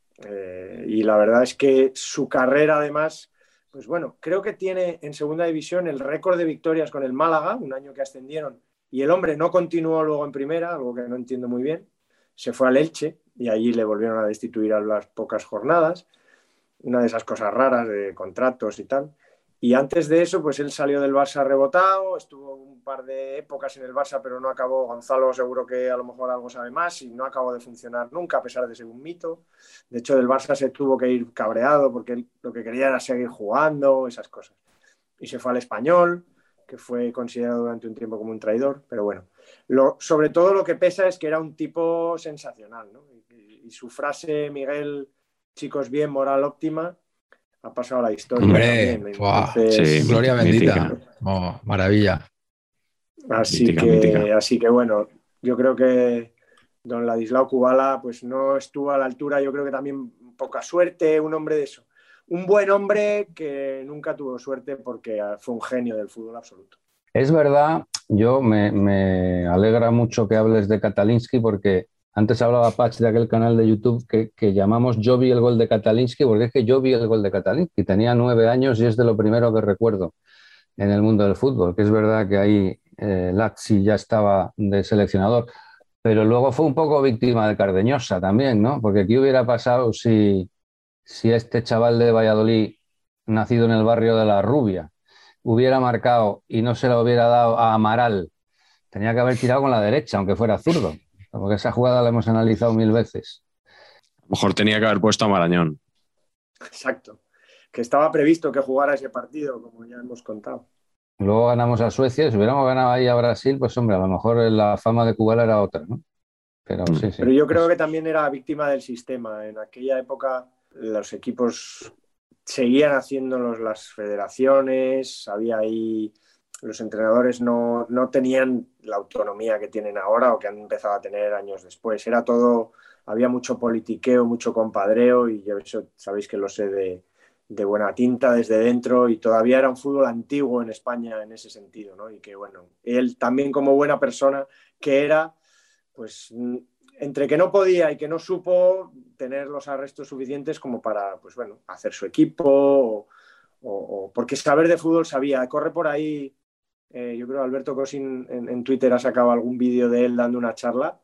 Y la verdad es que su carrera, además, pues bueno, creo que tiene en segunda división el récord de victorias con el Málaga, un año que ascendieron, y el hombre no continuó luego en primera, algo que no entiendo muy bien. Se fue al Elche y allí le volvieron a destituir a las pocas jornadas. Una de esas cosas raras de contratos y tal. Y antes de eso, pues él salió del Barça rebotado, estuvo un par de épocas en el Barça, pero no acabó. Gonzalo seguro que a lo mejor algo sabe más y no acabó de funcionar nunca, a pesar de ser un mito. De hecho, del Barça se tuvo que ir cabreado porque él lo que quería era seguir jugando, esas cosas. Y se fue al Español, que fue considerado durante un tiempo como un traidor, pero bueno. Sobre todo lo que pesa es que era un tipo sensacional, ¿no? Y su frase, Miguel, chicos bien, moral óptima, ha pasado a la historia. Hombre, también. Entonces, sí, gloria bendita. Mítica. Oh, maravilla. Así que bueno, yo creo que don Ladislao Kubala pues no estuvo a la altura. Yo creo que también poca suerte, un hombre de eso. Un buen hombre que nunca tuvo suerte porque fue un genio del fútbol absoluto. Es verdad, yo me alegra mucho que hables de Katalinski porque antes hablaba Patch de aquel canal de YouTube que llamamos Yo vi el gol de Katalinski, porque es que yo vi el gol de Katalinski, tenía 9 años y es de lo primero que recuerdo en el mundo del fútbol, que es verdad que ahí Lazzi ya estaba de seleccionador, pero luego fue un poco víctima de Cardeñosa también, ¿no? Porque ¿qué hubiera pasado si este chaval de Valladolid, nacido en el barrio de La Rubia, hubiera marcado y no se lo hubiera dado a Amaral? Tenía que haber tirado con la derecha, aunque fuera zurdo, porque esa jugada la hemos analizado 1000 veces. A lo mejor tenía que haber puesto a Marañón. Exacto, que estaba previsto que jugara ese partido, como ya hemos contado. Luego ganamos a Suecia, si hubiéramos ganado ahí a Brasil, pues hombre, a lo mejor la fama de Kubala era otra, ¿no? Pero sí. Pero yo creo que también era víctima del sistema. En aquella época los equipos seguían haciéndolos las federaciones, había ahí... Los entrenadores no tenían la autonomía que tienen ahora o que han empezado a tener años después. Era todo, había mucho politiqueo, mucho compadreo y yo eso sabéis que lo sé de buena tinta desde dentro y todavía era un fútbol antiguo en España en ese sentido, ¿no? Y que bueno, él también como buena persona que era, pues entre que no podía y que no supo tener los arrestos suficientes como para, pues bueno, hacer su equipo o porque saber de fútbol sabía, corre por ahí. Yo creo que Alberto Cosín en Twitter ha sacado algún vídeo de él dando una charla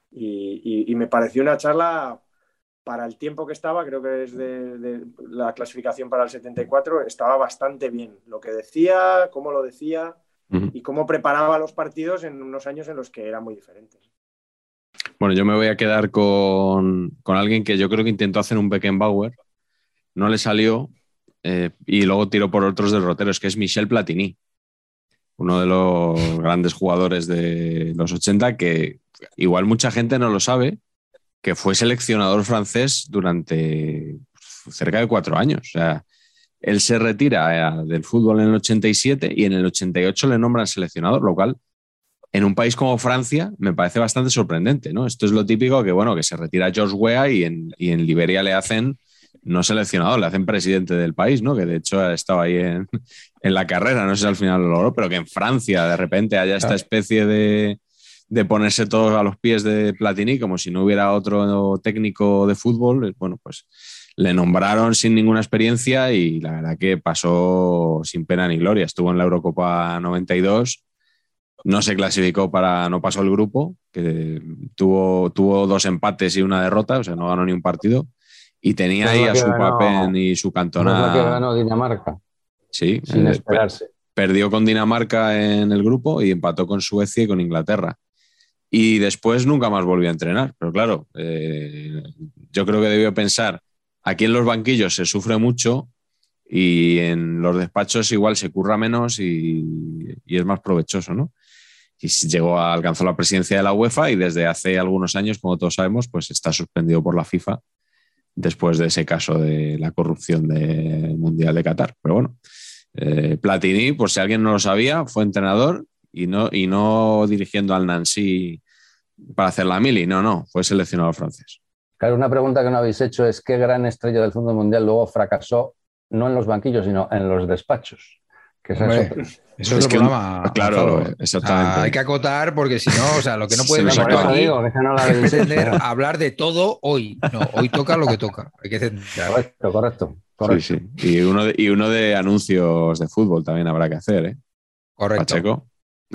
y me pareció una charla para el tiempo que estaba, creo que es de la clasificación para el 74, estaba bastante bien. Lo que decía, cómo lo decía y cómo preparaba los partidos en unos años en los que eran muy diferentes. Bueno, yo me voy a quedar con alguien que yo creo que intentó hacer un Beckenbauer, no le salió y luego tiró por otros derroteros, que es Michel Platini. Uno de los grandes jugadores de los 80 que igual mucha gente no lo sabe, que fue seleccionador francés durante cerca de 4 años. O sea, él se retira del fútbol en el 87 y en el 88 le nombran seleccionador, lo cual en un país como Francia me parece bastante sorprendente, ¿no? Esto es lo típico que, bueno, que se retira George Weah y en Liberia le hacen, no seleccionador, le hacen presidente del país, ¿no? Que de hecho ha estado ahí en la carrera, no sé si al final lo logró, pero que en Francia de repente haya esta especie de ponerse todos a los pies de Platini, como si no hubiera otro técnico de fútbol, bueno, pues le nombraron sin ninguna experiencia y la verdad que pasó sin pena ni gloria. Estuvo en la Eurocopa 92, no se clasificó no pasó el grupo, que tuvo 2 empates y una derrota, o sea, no ganó ni un partido, y tenía ahí a su Papén y su Cantona. No es la que ganó Dinamarca. Sí, sin esperarse. Perdió con Dinamarca en el grupo y empató con Suecia y con Inglaterra. Y después nunca más volvió a entrenar. Pero claro, yo creo que debió pensar, aquí en los banquillos se sufre mucho y en los despachos igual se curra menos y es más provechoso, ¿no? Y alcanzó la presidencia de la UEFA y desde hace algunos años, como todos sabemos, pues está suspendido por la FIFA después de ese caso de la corrupción del Mundial de Qatar. Pero bueno, Platini, por si alguien no lo sabía, fue entrenador y no dirigiendo al Nancy para hacer la mili, no, fue seleccionador francés. Claro, una pregunta que no habéis hecho es qué gran estrella del fútbol mundial luego fracasó no en los banquillos, sino en los despachos. Que eso es el programa. Claro, exactamente. O sea, hay que acotar porque si no, o sea, lo que no puede Sí, aquí es hablar de todo hoy. No, hoy toca lo que toca. Hay que centrar. Correcto. Sí. Y uno de anuncios de fútbol también habrá que hacer, ¿eh? Correcto. Pacheco.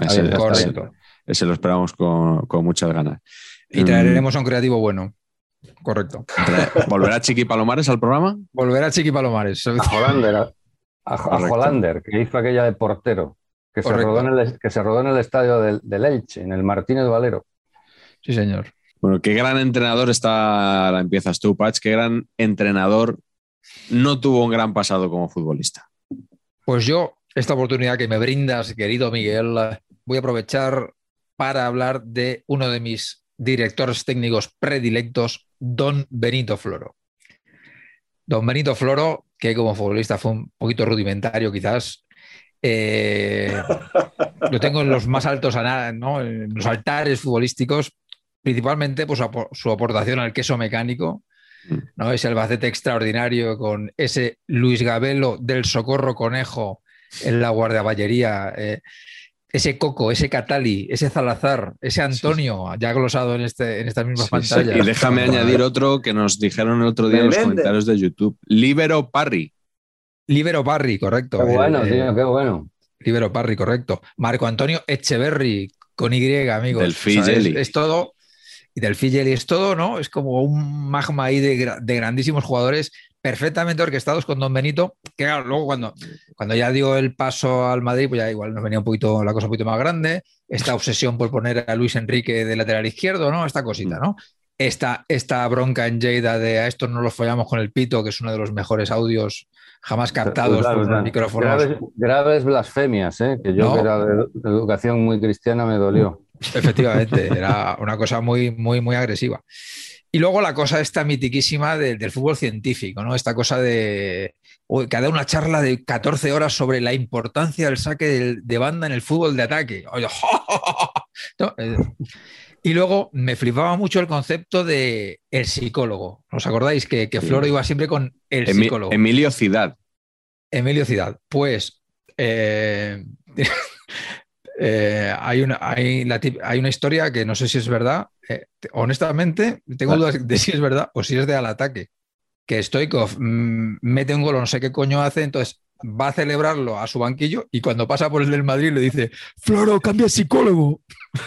Ese lo esperamos con muchas ganas. Y traeremos a un creativo bueno. Correcto. ¿Volverá Chiqui Palomares al programa? Volverá Chiqui Palomares. A Hollander, que hizo aquella de portero, que se rodó en el estadio del Elche, en el Martínez Valero. Sí, señor. Bueno, qué gran entrenador la empiezas tú, Patch. Qué gran entrenador no tuvo un gran pasado como futbolista. Pues yo, esta oportunidad que me brindas, querido Miguel, voy a aprovechar para hablar de uno de mis directores técnicos predilectos, don Benito Floro. Don Benito Floro, que como futbolista fue un poquito rudimentario quizás, lo tengo en los más altos, ¿no? En los altares futbolísticos, principalmente pues, su aportación al queso mecánico, ¿no? Ese Albacete extraordinario con ese Luis Gabelo del Socorro Conejo en la guardaballería, ese Coco, ese Catali, ese Salazar, ese Antonio, ya glosado en estas mismas pantallas. Y déjame añadir otro que nos dijeron el otro día en los comentarios de YouTube. Líbero Parry. Líbero Parry, correcto. Qué bueno, tío, qué bueno. Líbero Parry, correcto. Marco Antonio Echeverri, con Y, amigos. Del Figeli. Es todo. Y del Figeli es todo, ¿no? Es como un magma ahí de grandísimos jugadores perfectamente orquestados con Don Benito, que claro, luego cuando ya dio el paso al Madrid, pues ya igual nos venía la cosa un poquito más grande, esta obsesión por poner a Luis Enrique de lateral izquierdo, ¿no? Esta cosita, ¿no? Esta bronca en Lleida de a estos no los follamos con el pito, que es uno de los mejores audios jamás captados por los micrófonos. Graves blasfemias, que yo, que era de educación muy cristiana, me dolió. Efectivamente, era una cosa muy, muy, muy agresiva. Y luego la cosa esta mitiquísima del fútbol científico, ¿no? Esta cosa que ha dado una charla de 14 horas sobre la importancia del saque de banda en el fútbol de ataque. ¿No? Y luego me flipaba mucho el concepto de el psicólogo. ¿Os acordáis que Floro iba siempre con el psicólogo? Emilio Ciudad. Emilio Ciudad. Pues hay una historia que no sé si es verdad. Honestamente, tengo dudas de si es verdad o si es de al ataque. Que Stoichkov mete un gol, no sé qué coño hace, entonces va a celebrarlo a su banquillo y cuando pasa por el del Madrid le dice: Floro, cambia psicólogo.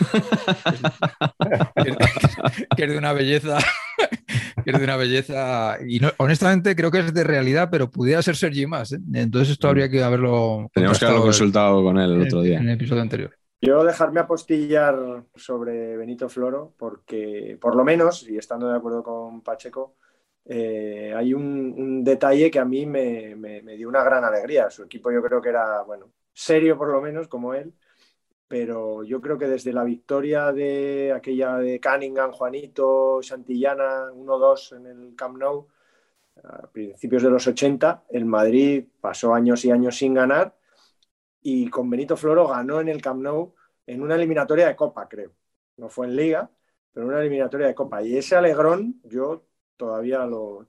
que es de una belleza. Que es de una belleza. Y no, honestamente creo que es de realidad, pero pudiera ser Sergi más. Entonces esto habría que haberlo. Teníamos que haberlo consultado con él el otro día. En el episodio anterior. Yo dejarme apostillar sobre Benito Floro, porque por lo menos, y estando de acuerdo con Pacheco, hay un detalle que a mí me dio una gran alegría. Su equipo yo creo que era, bueno, serio por lo menos, como él, pero yo creo que desde la victoria de aquella de Cunningham, Juanito, Santillana, 1-2 en el Camp Nou, a principios de los 80, el Madrid pasó años y años sin ganar, y con Benito Floro ganó en el Camp Nou en una eliminatoria de Copa, creo. No fue en Liga, pero en una eliminatoria de Copa. Y ese alegrón yo todavía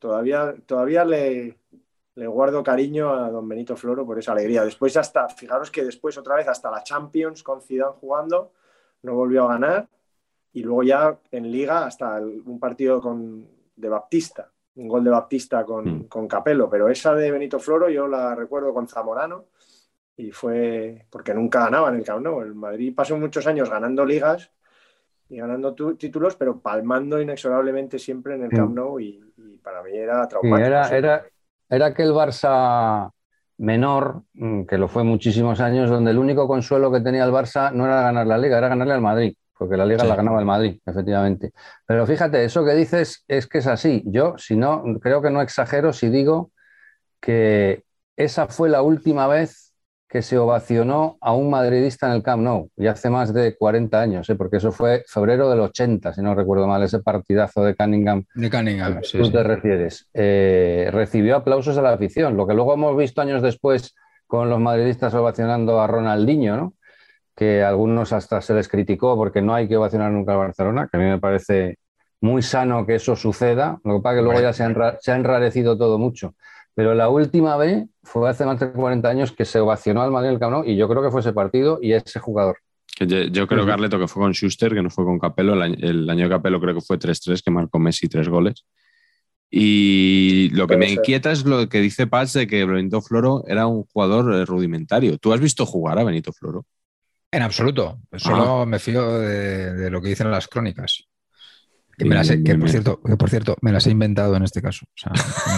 le guardo cariño a don Benito Floro por esa alegría. Después fijaros que después otra vez hasta la Champions con Zidane jugando, no volvió a ganar. Y luego ya en Liga hasta un partido de Baptista, un gol de Baptista con Capello. Pero esa de Benito Floro yo la recuerdo con Zamorano y fue porque nunca ganaba en el Camp Nou. El Madrid pasó muchos años ganando ligas y ganando títulos, pero palmando inexorablemente siempre en el Camp Nou y para mí era traumático. Era aquel Barça menor, que lo fue muchísimos años, donde el único consuelo que tenía el Barça no era ganar la Liga, era ganarle al Madrid, porque la Liga la ganaba el Madrid, efectivamente. Pero fíjate, eso que dices es que es así. Yo, si no, creo que no exagero si digo que esa fue la última vez que se ovacionó a un madridista en el Camp Nou, y hace más de 40 años, porque eso fue febrero del 80, si no recuerdo mal, ese partidazo de Cunningham. De Cunningham, sí. Tú te refieres. Recibió aplausos de la afición, lo que luego hemos visto años después con los madridistas ovacionando a Ronaldinho, ¿no? Que a algunos hasta se les criticó porque no hay que ovacionar nunca al Barcelona, que a mí me parece muy sano que eso suceda, lo que pasa es que luego ya se ha enrarecido todo mucho. Pero la última vez fue hace más de 40 años que se ovacionó al Madrid en el Camp Nou y yo creo que fue ese partido y ese jugador. Yo creo, Carleto, que fue con Schuster, que no fue con Capello. El año de Capello creo que fue 3-3, que marcó Messi 3 goles. Y lo que me inquieta es lo que dice Paz de que Benito Floro era un jugador rudimentario. ¿Tú has visto jugar a Benito Floro? En absoluto. Solo me fío de lo que dicen las crónicas. Que por cierto, me las he inventado en este caso. O sea,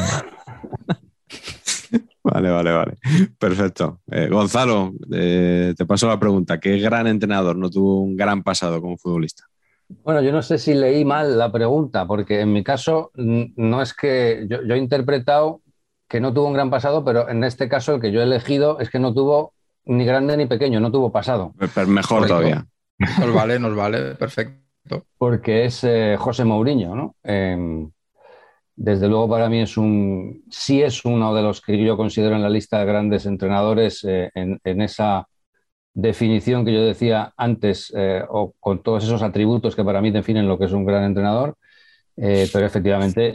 Vale. Perfecto. Gonzalo, te paso la pregunta. ¿Qué gran entrenador no tuvo un gran pasado como futbolista? Bueno, yo no sé si leí mal la pregunta, porque en mi caso no es que yo he interpretado que no tuvo un gran pasado, pero en este caso el que yo he elegido es que no tuvo ni grande ni pequeño, no tuvo pasado. Pero mejor todavía. Nos vale, perfecto. Porque es José Mourinho, ¿no? Desde luego para mí sí es uno de los que yo considero en la lista de grandes entrenadores en esa definición que yo decía antes, o con todos esos atributos que para mí definen lo que es un gran entrenador, pero efectivamente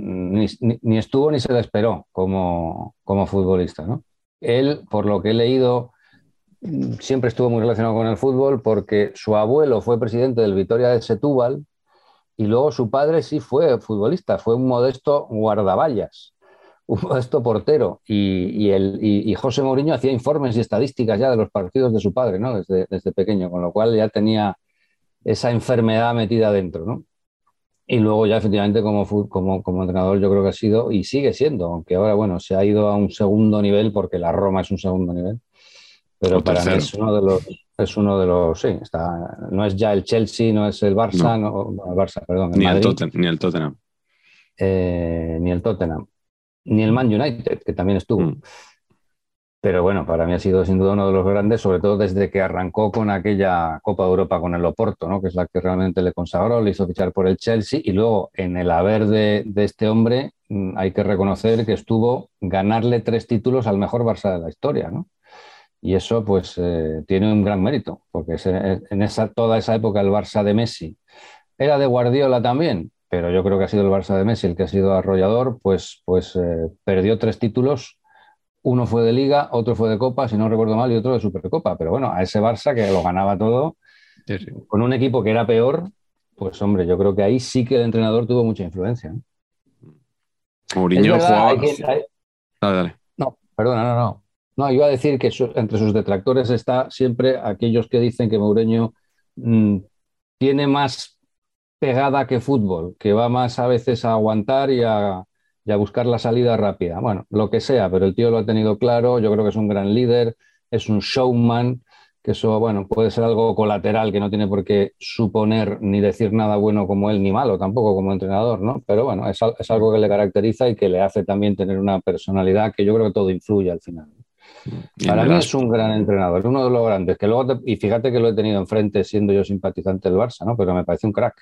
ni estuvo ni se le esperó como futbolista, ¿no? Él, por lo que he leído, siempre estuvo muy relacionado con el fútbol porque su abuelo fue presidente del Vitoria de Setúbal y luego su padre sí fue futbolista, fue un modesto guardaballas, un modesto portero. Y José Mourinho hacía informes y estadísticas ya de los partidos de su padre, ¿no? Desde pequeño, con lo cual ya tenía esa enfermedad metida dentro, ¿no? Y luego ya efectivamente como entrenador yo creo que ha sido y sigue siendo, aunque ahora bueno, se ha ido a un segundo nivel porque la Roma es un segundo nivel. Pero para mí es uno de los sí, no es ya el Chelsea, no es el Barça, el Barça, perdón. Ni el Tottenham. Ni el Tottenham. Ni el Man United, que también estuvo. Pero bueno, para mí ha sido sin duda uno de los grandes, sobre todo desde que arrancó con aquella Copa de Europa con el Oporto, ¿no? Que es la que realmente le consagró, le hizo fichar por el Chelsea y luego en el haber de este hombre hay que reconocer que estuvo ganarle 3 títulos al mejor Barça de la historia, ¿no? Y eso pues tiene un gran mérito, porque en toda esa época el Barça de Messi era de Guardiola también, pero yo creo que ha sido el Barça de Messi el que ha sido arrollador, pues perdió 3 títulos, uno fue de Liga, otro fue de Copa, si no recuerdo mal, y otro de Supercopa, pero bueno, a ese Barça que lo ganaba todo, sí. Con un equipo que era peor, pues hombre, yo creo que ahí sí que el entrenador tuvo mucha influencia, ¿eh? Mourinho jugaba... Dale. No, perdona, no. No, iba a decir que entre sus detractores está siempre aquellos que dicen que Mourinho tiene más pegada que fútbol, que va más a veces a aguantar y a buscar la salida rápida. Bueno, lo que sea, pero el tío lo ha tenido claro, yo creo que es un gran líder, es un showman, que eso, bueno, puede ser algo colateral que no tiene por qué suponer ni decir nada bueno como él, ni malo tampoco como entrenador, ¿no? Pero bueno, es algo que le caracteriza y que le hace también tener una personalidad que yo creo que todo influye al final. Para mí es un gran entrenador, uno de los grandes, que luego y fíjate que lo he tenido enfrente siendo yo simpatizante del Barça, ¿no? Pero me parece un crack.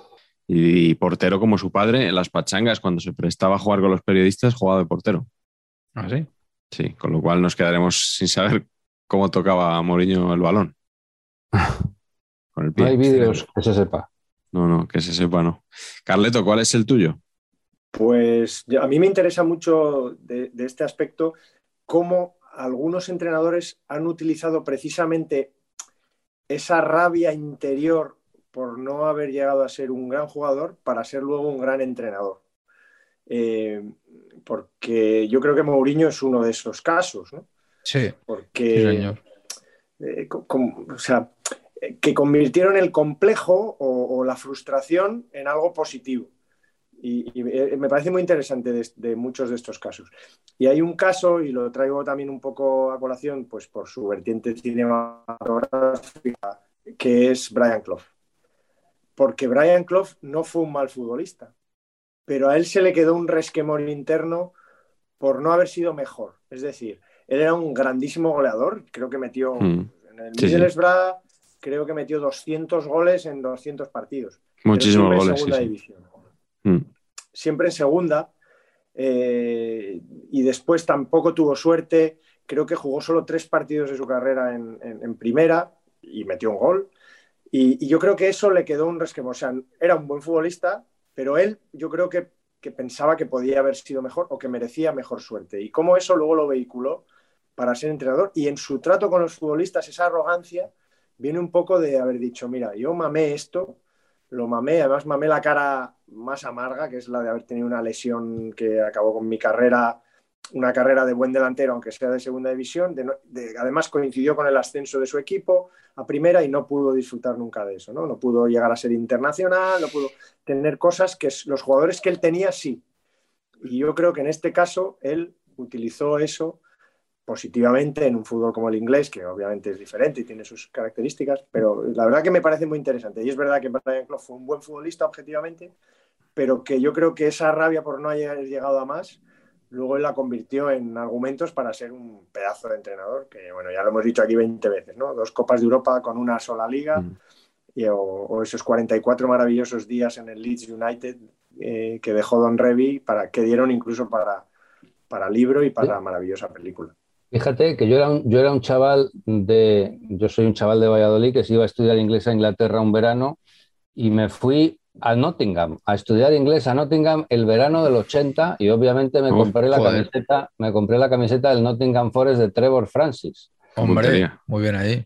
Y portero como su padre, en las pachangas, cuando se prestaba a jugar con los periodistas, jugaba de portero. ¿Ah, sí? Sí, con lo cual nos quedaremos sin saber cómo tocaba a Mourinho el balón. Con el pie. No hay vídeos que se sepa. No, que se sepa, no. Carleto, ¿cuál es el tuyo? Pues a mí me interesa mucho de este aspecto cómo algunos entrenadores han utilizado precisamente esa rabia interior por no haber llegado a ser un gran jugador para ser luego un gran entrenador. Porque yo creo que Mourinho es uno de esos casos, ¿no? Sí, porque, sí, señor. O sea, que convirtieron el complejo o la frustración en algo positivo. Y me parece muy interesante de muchos de estos casos. Y hay un caso, y lo traigo también un poco a colación, pues por su vertiente cinematográfica, que es Brian Clough. Porque Brian Clough no fue un mal futbolista, pero a él se le quedó un resquemor interno por no haber sido mejor. Es decir, él era un grandísimo goleador, creo que metió en el Middlesbrough, creo que metió 200 goles en 200 partidos. Muchísimos goles, en segunda división. Siempre en segunda, y después tampoco tuvo suerte. Creo que jugó solo 3 partidos de su carrera en primera y metió un gol. Y yo creo que eso le quedó un resquemor. O sea, era un buen futbolista, pero él yo creo que pensaba que podía haber sido mejor o que merecía mejor suerte. Y cómo eso luego lo vehiculó para ser entrenador. Y en su trato con los futbolistas, esa arrogancia viene un poco de haber dicho, mira, yo mamé esto, lo mamé, además mamé la cara más amarga, que es la de haber tenido una lesión que acabó con mi carrera, una carrera de buen delantero, aunque sea de segunda división. Además coincidió con el ascenso de su equipo a primera y no pudo disfrutar nunca de eso, ¿no? No pudo llegar a ser internacional, no pudo tener cosas que los jugadores que él tenía sí. Y yo creo que en este caso él utilizó eso positivamente en un fútbol como el inglés, que obviamente es diferente y tiene sus características, pero la verdad que me parece muy interesante. Y es verdad que Brian Clough fue un buen futbolista objetivamente, pero que yo creo que esa rabia por no haber llegado a más, luego él la convirtió en argumentos para ser un pedazo de entrenador, que bueno, ya lo hemos dicho aquí 20 veces, ¿no? 2 Copas de Europa con una sola liga, o esos 44 maravillosos días en el Leeds United que dejó Don Revie, que dieron incluso para libro y para maravillosa película. Fíjate que yo era un chaval yo soy un chaval de Valladolid que se iba a estudiar inglés a Inglaterra un verano y me fui a Nottingham, a estudiar inglés a Nottingham el verano del 80 y obviamente me compré la camiseta del Nottingham Forest de Trevor Francis. Hombre, muy bien ahí.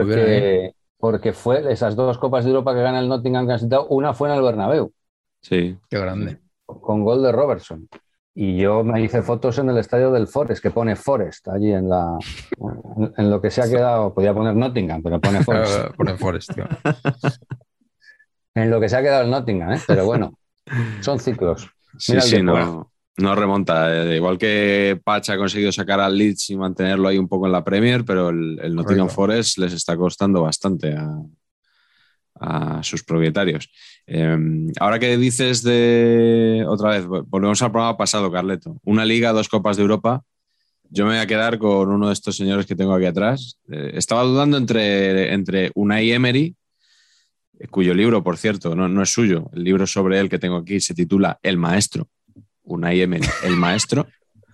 Porque fue esas 2 Copas de Europa que gana el Nottingham que han citado, una fue en el Bernabéu. Sí. Qué grande. Con gol de Robertson. Y yo me hice fotos en el estadio del Forest, que pone Forest allí en lo que se ha quedado. Podía poner Nottingham, pero pone Forest. Pone Forest, tío. En lo que se ha quedado el Nottingham, ¿eh? Pero bueno, son ciclos. No remonta. Igual que Patch ha conseguido sacar al Leeds y mantenerlo ahí un poco en la Premier, pero el Nottingham Forest les está costando bastante a sus propietarios. Ahora que dices otra vez, volvemos al programa pasado, Carleto. Una liga, 2 Copas de Europa. Yo me voy a quedar con uno de estos señores que tengo aquí atrás. Estaba dudando entre Unai Emery, cuyo libro, por cierto, no es suyo. El libro sobre él que tengo aquí se titula El Maestro. Unai Emery, El Maestro.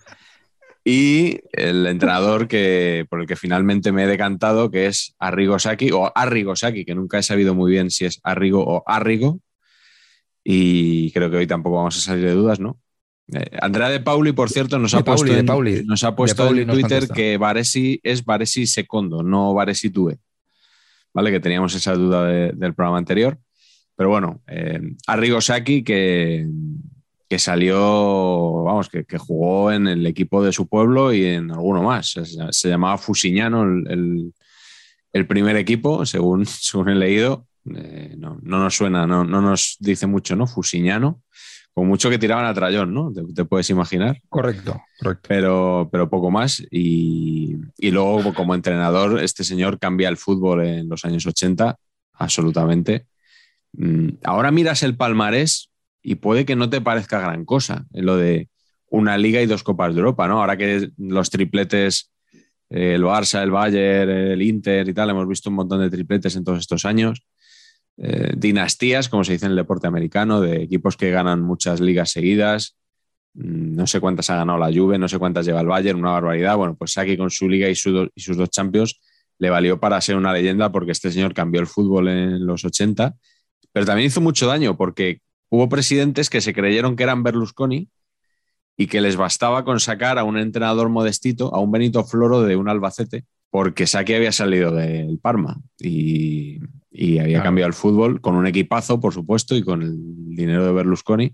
Y el entrenador por el que finalmente me he decantado, que es Arrigo Sacchi, que nunca he sabido muy bien si es Arrigo o Arrigo. Y creo que hoy tampoco vamos a salir de dudas, ¿no? Andrea De Pauli, por cierto, nos ha puesto en Twitter que Baresi es Baresi Secondo, no Baresi Due. ¿Vale? Que teníamos esa duda del programa anterior. Pero bueno, Arrigo Sacchi, que salió, vamos, que jugó en el equipo de su pueblo y en alguno más. Se llamaba Fusignano el primer equipo, según he leído. No nos suena, no nos dice mucho, ¿no? Fusignano. Con mucho que tiraban a Trayón, ¿no? Te puedes imaginar. Correcto. Pero poco más. Y luego, como entrenador, este señor cambia el fútbol en los años 80, absolutamente. Ahora miras el palmarés y puede que no te parezca gran cosa en lo de una liga y 2 Copas de Europa, ¿no? Ahora que los tripletes, el Barça, el Bayern, el Inter y tal, hemos visto un montón de tripletes en todos estos años. Dinastías, como se dice en el deporte americano, de equipos que ganan muchas ligas seguidas. No sé cuántas ha ganado la Juve, no sé cuántas lleva el Bayern, una barbaridad. Bueno, pues Sacchi con su liga y sus 2 Champions le valió para ser una leyenda porque este señor cambió el fútbol en los 80, pero también hizo mucho daño porque hubo presidentes que se creyeron que eran Berlusconi y que les bastaba con sacar a un entrenador modestito, a un Benito Floro de un Albacete, porque Sacchi había salido del Parma y había cambiado el fútbol con un equipazo, por supuesto, y con el dinero de Berlusconi,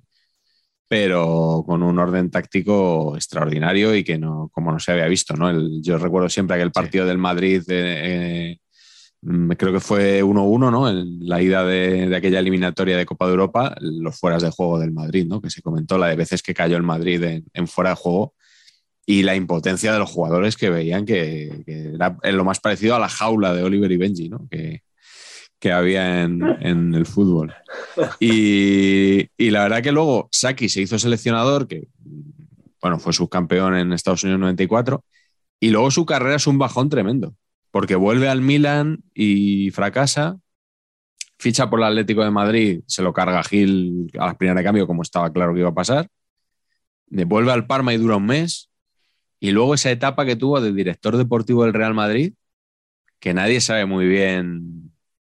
pero con un orden táctico extraordinario y que no, como no se había visto, ¿no? Yo recuerdo siempre aquel partido del Madrid, creo que fue 1-1, ¿no? En la ida de aquella eliminatoria de Copa de Europa, los fueras de juego del Madrid, ¿no? Que se comentó la de veces que cayó el Madrid en fuera de juego y la impotencia de los jugadores que veían que era lo más parecido a la jaula de Oliver y Benji, ¿no? Que había en el fútbol. Y la verdad que luego Sacchi se hizo seleccionador, que bueno, fue subcampeón en Estados Unidos en 94, y luego su carrera es un bajón tremendo, porque vuelve al Milan y fracasa, ficha por el Atlético de Madrid, se lo carga Gil a las primeras de cambio, como estaba claro que iba a pasar, vuelve al Parma y dura un mes, y luego esa etapa que tuvo de director deportivo del Real Madrid, que nadie sabe muy bien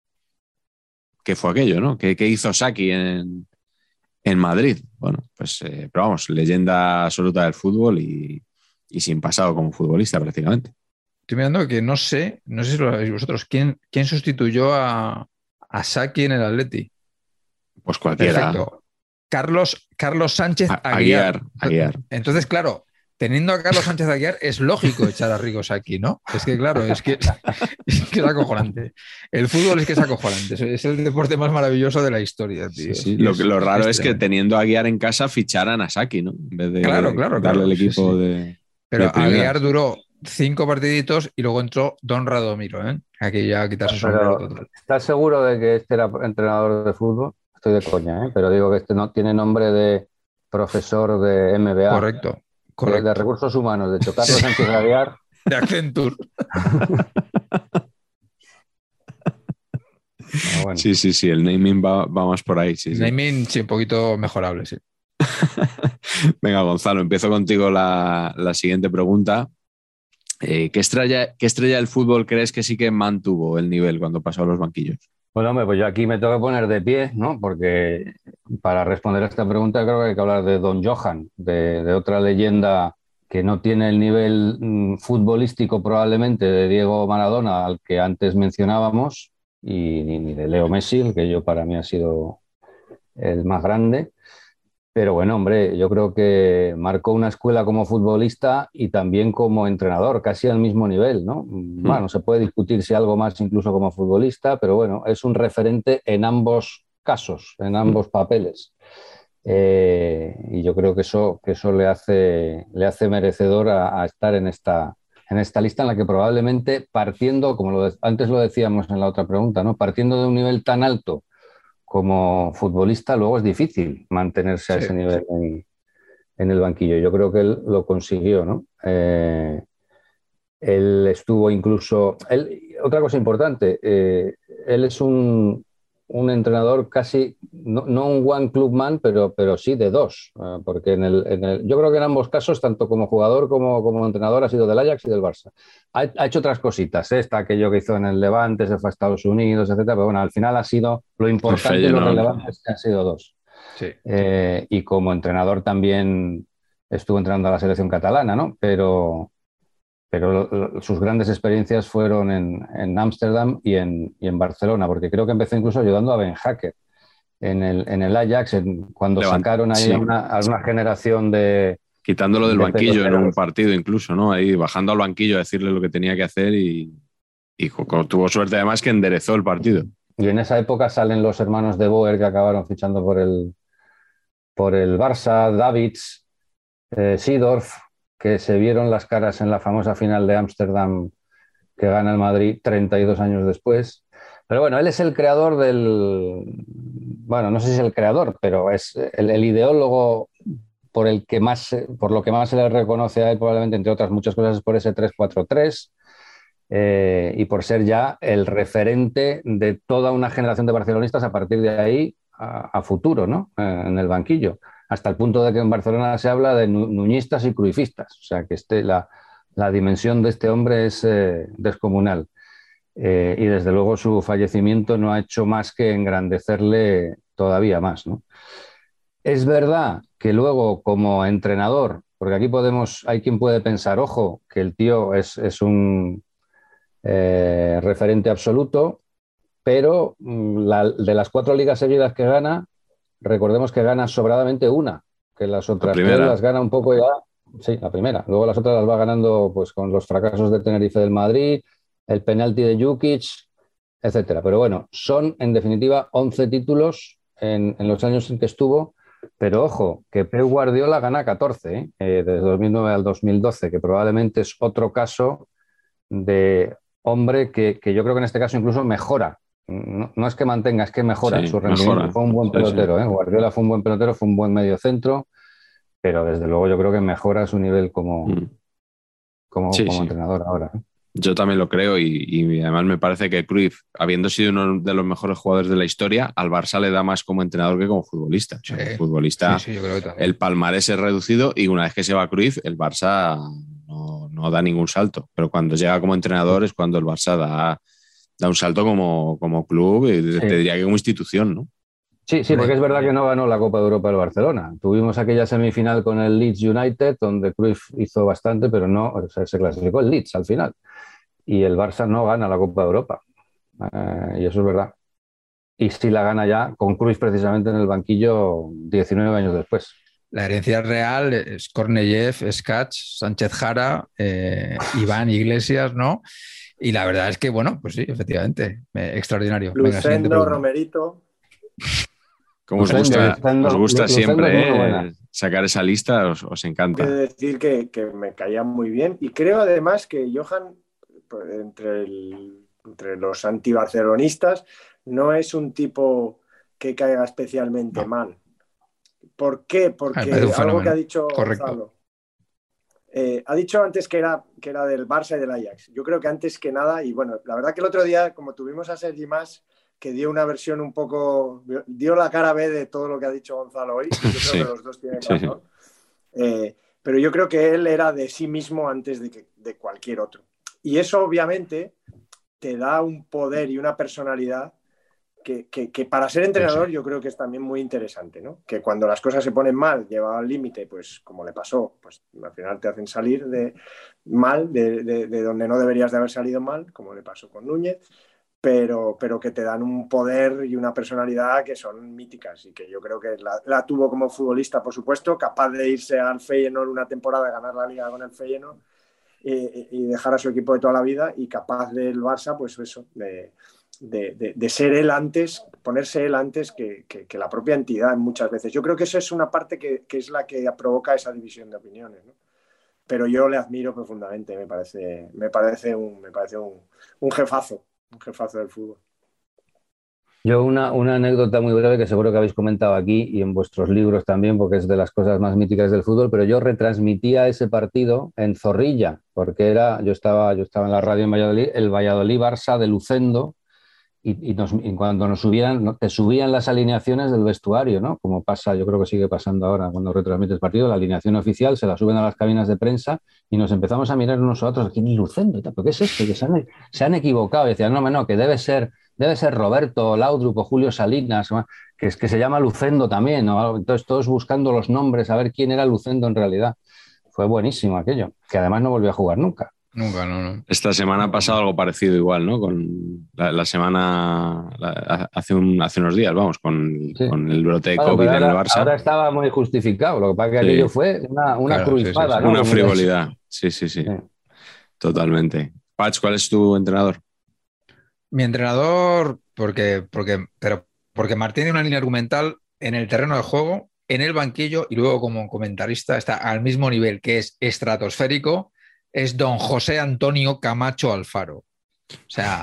qué fue aquello, ¿no? ¿Qué hizo Sacchi en Madrid? Bueno, pues, pero vamos, leyenda absoluta del fútbol y sin pasado como futbolista prácticamente. Estoy mirando que no sé si lo sabéis vosotros, ¿quién sustituyó a Sacchi en el Atleti? Pues cualquiera. Perfecto. Carlos Sánchez Aguiar. Entonces, claro, teniendo a Carlos Sánchez Aguiar, es lógico echar a Arrigo Sacchi, ¿no? Es que, claro, es que es acojonante. El fútbol es que es acojonante. Es el deporte más maravilloso de la historia, tío. Sí. Lo raro es que teniendo a Aguiar en casa ficharan a Sacchi, ¿no? En vez de darle el equipo de. Pero Aguiar duró 5 partiditos y luego entró Don Radomiro, ¿eh? Aquí ya quitarse su sombrero total. ¿Estás seguro de que este era entrenador de fútbol? Estoy de coña, ¿eh? Pero digo que este no tiene nombre de profesor de MBA. Correcto. De recursos humanos, de hecho, Carlos Sánchez Aguiar. De Accenture. Bueno. Sí, el naming va más por ahí. Sí, naming, sí, un poquito mejorable, sí. Venga, Gonzalo, empiezo contigo la siguiente pregunta. ¿Qué estrella del fútbol crees que sí que mantuvo el nivel cuando pasó a los banquillos? Bueno, hombre, pues yo aquí me tengo que poner de pie, ¿no? Porque para responder a esta pregunta creo que hay que hablar de Don Johan, de otra leyenda que no tiene el nivel futbolístico probablemente de Diego Maradona, al que antes mencionábamos, y ni de Leo Messi, el que para mí ha sido el más grande. Pero bueno, hombre, yo creo que marcó una escuela como futbolista y también como entrenador, casi al mismo nivel, ¿no? Bueno, se puede discutir si algo más incluso como futbolista, pero bueno, es un referente en ambos casos, en ambos papeles. Y yo creo que eso le hace merecedor a estar en esta lista en la que probablemente partiendo, como antes lo decíamos en la otra pregunta, ¿no? Partiendo de un nivel tan alto como futbolista, luego es difícil mantenerse a ese nivel en el banquillo. Yo creo que él lo consiguió, ¿no? Él estuvo incluso... otra cosa importante, él es un entrenador casi, no un one club man, pero sí de dos, porque yo creo que en ambos casos, tanto como jugador como entrenador, ha sido del Ajax y del Barça. Ha hecho otras cositas, aquello que hizo en el Levante, se fue a Estados Unidos, etcétera, pero bueno, al final ha sido lo importante y lo relevante es que han sido dos. Sí. Y como entrenador también estuvo entrenando a la selección catalana, ¿no? Pero sus grandes experiencias fueron en Ámsterdam y en Barcelona, porque creo que empezó incluso ayudando a Ben Hacker en el Ajax, cuando sacaron ahí a una generación de... Quitándolo del banquillo en un partido incluso, ¿no? Ahí bajando al banquillo a decirle lo que tenía que hacer y tuvo suerte además que enderezó el partido. Y en esa época salen los hermanos de Boer que acabaron fichando por el Barça, Davids, Seedorf, que se vieron las caras en la famosa final de Ámsterdam que gana el Madrid 32 años después. Pero bueno, él es el creador bueno, no sé si es el creador, pero es el ideólogo por lo que más se le reconoce a él, probablemente, entre otras muchas cosas, es por ese 3-4-3 y por ser ya el referente de toda una generación de barcelonistas a partir de ahí a futuro, ¿no? En el banquillo. Hasta el punto de que en Barcelona se habla de nuñistas y cruifistas. O sea, que la dimensión de este hombre es descomunal. Y desde luego su fallecimiento no ha hecho más que engrandecerle todavía más, ¿no? Es verdad que luego como entrenador, porque aquí hay quien puede pensar, ojo, que el tío es un referente absoluto, pero de las 4 ligas seguidas que gana, recordemos que gana sobradamente una, que las otras 3 las gana un poco ya, sí, la primera, luego las otras las va ganando pues con los fracasos de Tenerife del Madrid, el penalti de Jukic, etcétera. Pero bueno, son en definitiva 11 títulos en los años en que estuvo, pero ojo, que Pep Guardiola gana 14, desde 2009 al 2012, que probablemente es otro caso de hombre que yo creo que en este caso incluso mejora. No es que mantenga, es que mejora su rendimiento. Mejora. Fue un buen pelotero, sí. Guardiola fue un buen pelotero, fue un buen mediocentro, pero desde luego yo creo que mejora su nivel como entrenador ahora. Yo también lo creo y además me parece que Cruyff, habiendo sido uno de los mejores jugadores de la historia, al Barça le da más como entrenador que como futbolista. Sí. Como futbolista, yo creo que el palmarés es reducido y una vez que se va Cruyff, el Barça no da ningún salto. Pero cuando llega como entrenador es cuando el Barça da un salto como club y te diría que como institución, ¿no? Sí, porque es verdad que no ganó la Copa de Europa el Barcelona. Tuvimos aquella semifinal con el Leeds United, donde Cruyff hizo bastante, pero no, o sea, se clasificó el Leeds al final. Y el Barça no gana la Copa de Europa. Y eso es verdad. Y sí la gana ya con Cruyff precisamente en el banquillo 19 años después. La herencia real es Korneyev, Skach, Sánchez Jara, Iván Iglesias, ¿no? Y la verdad es que, bueno, pues sí, efectivamente, extraordinario. Lucendo, Romerito. Como os gusta siempre sacar esa lista, os encanta. Quiero decir que me caía muy bien y creo además que Johan, entre los antibarcelonistas, no es un tipo que caiga especialmente mal. ¿Por qué? Porque algo que ha dicho Gonzalo. Ha dicho antes que era del Barça y del Ajax. Yo creo que antes que nada, y bueno, la verdad que el otro día, como tuvimos a Sergi Mas, que dio una versión un poco, dio la cara B de todo lo que ha dicho Gonzalo hoy, yo creo que los dos tienen razón. Pero yo creo que él era de sí mismo antes de cualquier otro. Y eso obviamente te da un poder y una personalidad que para ser entrenador yo creo que es también muy interesante, ¿no? Que cuando las cosas se ponen mal, llevado al límite, pues como le pasó, pues al final te hacen salir de donde no deberías de haber salido mal, como le pasó con Núñez, pero que te dan un poder y una personalidad que son míticas y que yo creo que la tuvo como futbolista, por supuesto, capaz de irse al Feyenoord una temporada, ganar la Liga con el Feyenoord y dejar a su equipo de toda la vida, y capaz del Barça, pues eso, de ser él antes, ponerse él antes que la propia entidad muchas veces. Yo creo que eso es una parte que es la que provoca esa división de opiniones, ¿no? Pero yo le admiro profundamente, me parece un jefazo del fútbol. Yo una anécdota muy breve que seguro que habéis comentado aquí y en vuestros libros también, porque es de las cosas más míticas del fútbol, pero yo retransmitía ese partido en Zorrilla, porque yo estaba en la radio en Valladolid, el Valladolid-Barça de Lucendo, y cuando nos subían, te subían las alineaciones del vestuario, ¿no? Como pasa, yo creo que sigue pasando ahora cuando retransmites partido, la alineación oficial se la suben a las cabinas de prensa y nos empezamos a mirar unos a otros, ¿quién es Lucendo? ¿Pero qué es esto? Que se han equivocado. Y decían, no, que debe ser Roberto Laudrup o Julio Salinas, que se llama Lucendo también, ¿no? Entonces todos buscando los nombres, a ver quién era Lucendo en realidad. Fue buenísimo aquello, que además no volvió a jugar nunca. Nunca, no. Esta semana ha pasado algo parecido igual, ¿no? Con la semana, hace unos días, vamos, con el brote de COVID en el Barça. Ahora estaba muy justificado, lo que pasa es que aquello fue una cruizada, ¿no? Una frivolidad, sí. Totalmente. Patch, ¿cuál es tu entrenador? Mi entrenador, porque Martín tiene una línea argumental en el terreno de juego, en el banquillo y luego como comentarista está al mismo nivel, que es estratosférico. Es don José Antonio Camacho Alfaro. O sea,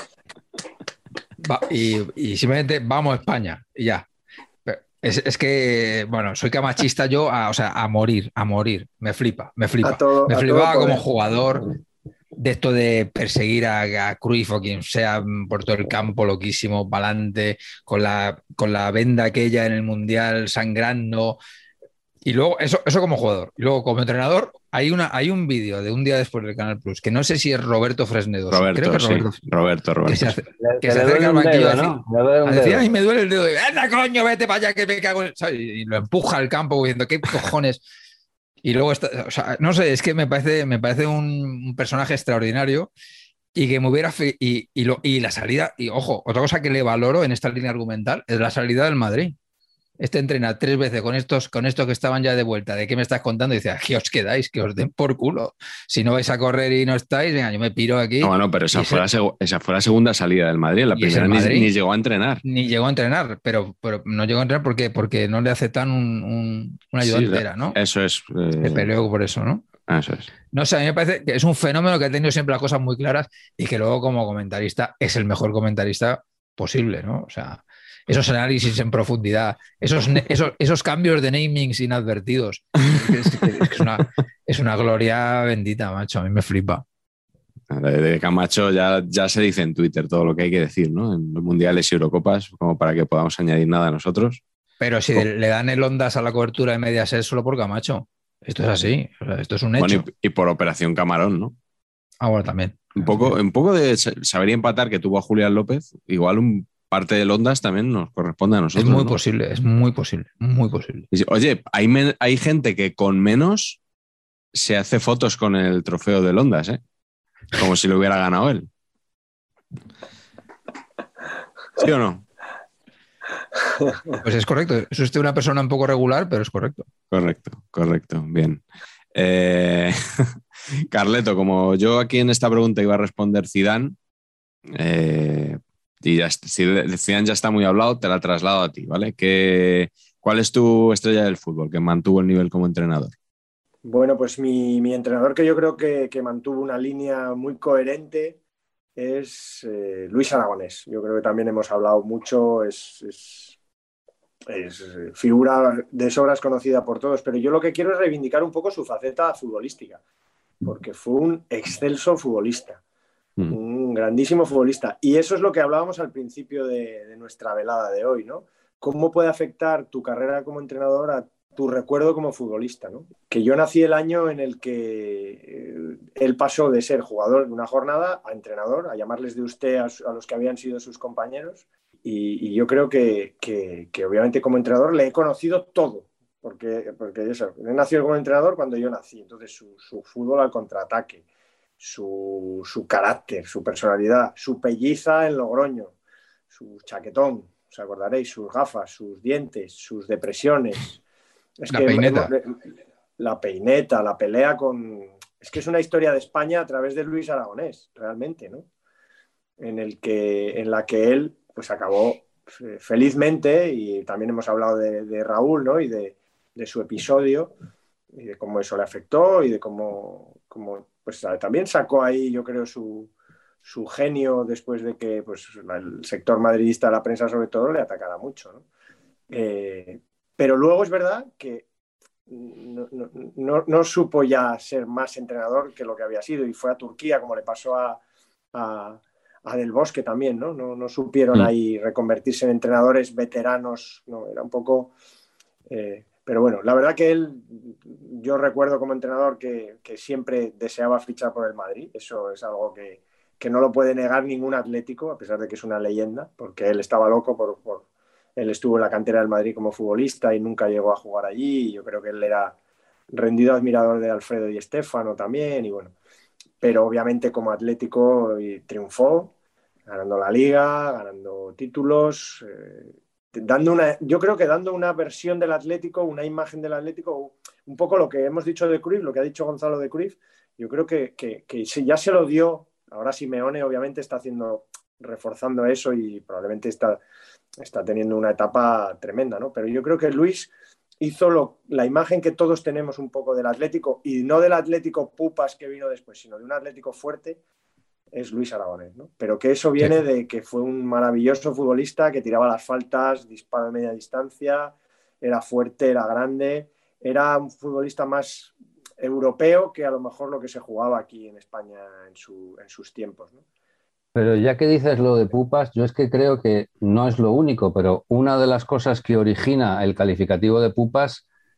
y simplemente vamos a España y ya. Es que, bueno, soy camachista yo a morir. Me flipa. Me flipaba como jugador de esto de perseguir a Cruyff o quien sea por todo el campo, loquísimo, pa'lante, con la venda aquella en el Mundial sangrando. Y luego, eso como jugador. Y luego como entrenador, Hay un vídeo de un día después del Canal Plus, que no sé si es Roberto Fresnedo. Roberto, creo que es sí. Roberto. Que se acerca al banquillo a decir, dedo. ay, me duele el dedo. ¡Anda, coño, vete para allá que me cago! ¿Sabes? Y lo empuja al campo diciendo, ¿qué cojones? Y luego, o sea, no sé, es que me parece un personaje extraordinario y que me hubiera... Y la salida, y ojo, otra cosa que le valoro en esta línea argumental es la salida del Madrid. Este entrena 3 veces con estos que estaban ya de vuelta. ¿De qué me estás contando? Y dice, aquí os quedáis, que os den por culo. Si no vais a correr y no estáis, venga, yo me piro aquí. No, bueno, pero esa fue la segunda salida del Madrid. La primera ni llegó a entrenar. Ni llegó a entrenar, pero no llegó a entrenar porque no le aceptan un ayudante, sí, ¿no? Eso es. Se peleó por eso, ¿no? Eso es. No sé, a mí me parece que es un fenómeno que ha tenido siempre las cosas muy claras y que luego como comentarista es el mejor comentarista posible, ¿no? O sea, esos análisis en profundidad, esos cambios de namings inadvertidos, es una gloria bendita, macho, a mí me flipa. De Camacho ya se dice en Twitter todo lo que hay que decir, ¿no? En los mundiales y Eurocopas, como para que podamos añadir nada a nosotros. Pero si le dan el Ondas a la cobertura de Mediaset solo por Camacho. Esto es así, o sea, esto es un hecho. Bueno, y por Operación Camarón, ¿no? Ah, bueno, también. Un poco de saber empatar que tuvo a Julián López, igual parte del Ondas también nos corresponde a nosotros. Es muy ¿no? posible, es muy posible, muy posible. Oye, hay gente que con menos se hace fotos con el trofeo del Ondas, ¿eh? Como si lo hubiera ganado él. ¿Sí o no? Pues es correcto. Es usted una persona un poco regular, pero es correcto. Correcto. Bien. Carleto, como yo aquí en esta pregunta iba a responder Zidane, y Zidane ya está muy hablado, te la traslado a ti, ¿vale? ¿Cuál es tu estrella del fútbol que mantuvo el nivel como entrenador? Bueno, pues mi entrenador, que yo creo que mantuvo una línea muy coherente, es Luis Aragonés. Yo creo que también hemos hablado mucho, es figura de sobras conocida por todos, pero yo lo que quiero es reivindicar un poco su faceta futbolística, porque fue un excelso futbolista, un grandísimo futbolista. Y eso es lo que hablábamos al principio de nuestra velada de hoy, ¿no? ¿Cómo puede afectar tu carrera como entrenador a tu recuerdo como futbolista, ¿no? Que yo nací el año en el que él pasó de ser jugador de una jornada a entrenador, a llamarles de usted a los que habían sido sus compañeros, y yo creo que obviamente como entrenador le he conocido todo, porque eso, él nació como entrenador cuando yo nací, entonces su fútbol al contraataque, su carácter, su personalidad, su pelliza en Logroño, su chaquetón, os acordaréis, sus gafas, sus dientes, sus depresiones. La peineta, la pelea con... Es que es una historia de España a través de Luis Aragonés, realmente, ¿no? En la que él pues acabó felizmente, y también hemos hablado de Raúl, ¿no? Y de su episodio, y de cómo eso le afectó, y de cómo pues también sacó ahí, yo creo, su genio después de que pues, el sector madridista, la prensa sobre todo, le atacara mucho, ¿no? Pero luego es verdad que no supo ya ser más entrenador que lo que había sido, y fue a Turquía, como le pasó a Del Bosque también, ¿no? No supieron ahí reconvertirse en entrenadores veteranos, no, era un poco... pero bueno, la verdad que yo recuerdo como entrenador que siempre deseaba fichar por el Madrid. Eso es algo que no lo puede negar ningún atlético, a pesar de que es una leyenda, porque él estaba loco él estuvo en la cantera del Madrid como futbolista y nunca llegó a jugar allí. Yo creo que él era rendido admirador de Alfredo Di Stéfano también, y bueno, pero obviamente como atlético triunfó, ganando la Liga, ganando títulos, yo creo que dando una versión del Atlético, una imagen del Atlético, un poco lo que hemos dicho de Cruyff, lo que ha dicho Gonzalo de Cruyff. Yo creo que ya se lo dio. Ahora Simeone obviamente está reforzando eso, y probablemente está teniendo una etapa tremenda, ¿no? Pero yo creo que Luis hizo la imagen que todos tenemos un poco del Atlético, y no del Atlético pupas que vino después, sino de un Atlético fuerte, es Luis Aragonés, ¿no? Pero que eso viene de que fue un maravilloso futbolista que tiraba las faltas, disparo de media distancia, era fuerte, era grande, era un futbolista más europeo que a lo mejor lo que se jugaba aquí en España en sus tiempos, ¿no? Pero ya que dices lo de pupas, yo es que creo que no es lo único, pero una de las cosas que origina el calificativo de pupas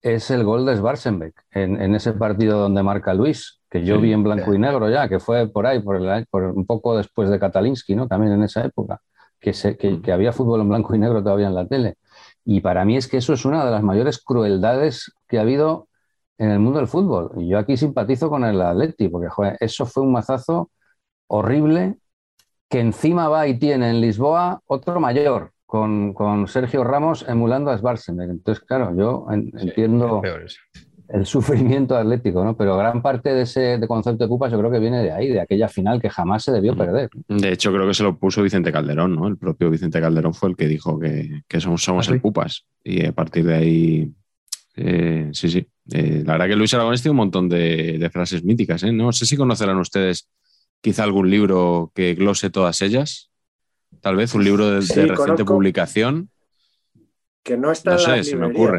es el gol de Schwarzenbeck en ese partido donde marca Luis, que yo vi en blanco y negro ya, que fue por ahí, por un poco después de Katalinski, ¿no? También en esa época, que había fútbol en blanco y negro todavía en la tele. Y para mí es que eso es una de las mayores crueldades que ha habido en el mundo del fútbol. Y yo aquí simpatizo con el Atleti, porque joder, eso fue un mazazo horrible, que encima va y tiene en Lisboa otro mayor, con Sergio Ramos emulando a Schwarzenegger. Entonces, claro, yo entiendo el sufrimiento atlético, ¿no? Pero gran parte de ese concepto de pupas yo creo que viene de ahí, de aquella final que jamás se debió perder. De hecho, creo que se lo puso Vicente Calderón, ¿no? El propio Vicente Calderón fue el que dijo que somos el pupas. Y a partir de ahí, sí. La verdad que Luis Aragonés tiene un montón de frases míticas, ¿eh? No sé si conocerán ustedes quizá algún libro que glose todas ellas. Tal vez un libro de reciente publicación. Que no está en las librerías.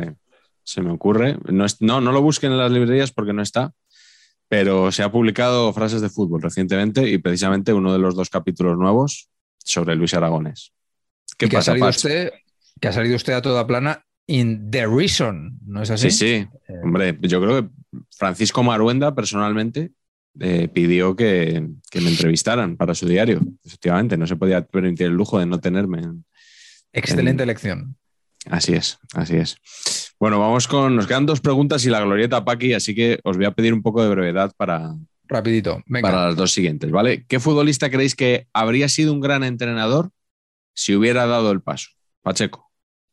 Se me ocurre. No lo busquen en las librerías porque no está, pero se ha publicado frases de fútbol recientemente y precisamente uno de los 2 capítulos nuevos sobre Luis Aragonés. ¿Qué pasa, que ha salido usted a toda plana in The Reason, ¿no es así? Sí. Hombre, yo creo que Francisco Maruenda personalmente pidió que me entrevistaran para su diario. Efectivamente, no se podía permitir el lujo de no tenerme. Excelente elección. Así es. Bueno, nos quedan 2 preguntas y la glorieta Paqui, así que os voy a pedir un poco de brevedad rapidito, venga. Para las 2 siguientes, ¿vale? ¿Qué futbolista creéis que habría sido un gran entrenador si hubiera dado el paso? Pacheco.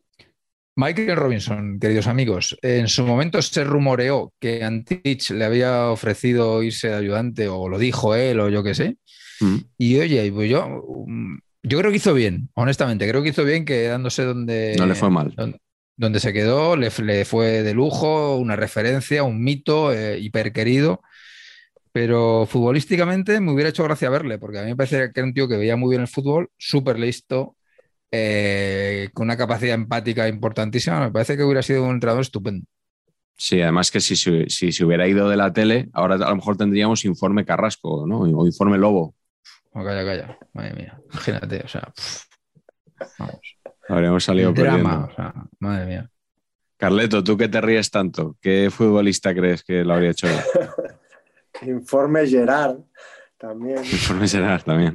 Michael Robinson, queridos amigos. En su momento se rumoreó que Antich le había ofrecido irse de ayudante, o lo dijo él, o yo qué sé. Y oye, pues yo creo que hizo bien, honestamente. Creo que hizo bien quedándose donde... No le fue mal. Donde se quedó, le fue de lujo, una referencia, un mito, hiperquerido. Pero futbolísticamente me hubiera hecho gracia verle, porque a mí me parece que era un tío que veía muy bien el fútbol, súper listo, con una capacidad empática importantísima. Me parece que hubiera sido un entrenador estupendo. Sí, además que si se hubiera ido de la tele, ahora a lo mejor tendríamos Informe Carrasco, ¿no? O Informe Lobo. Oh, calla. Madre mía. Imagínate, o sea... Vamos. Habríamos salido drama, o sea, madre mía. Carleto, ¿tú qué te ríes tanto? ¿Qué futbolista crees que lo habría hecho bien? Informe Gerard también. Informe Gerard también.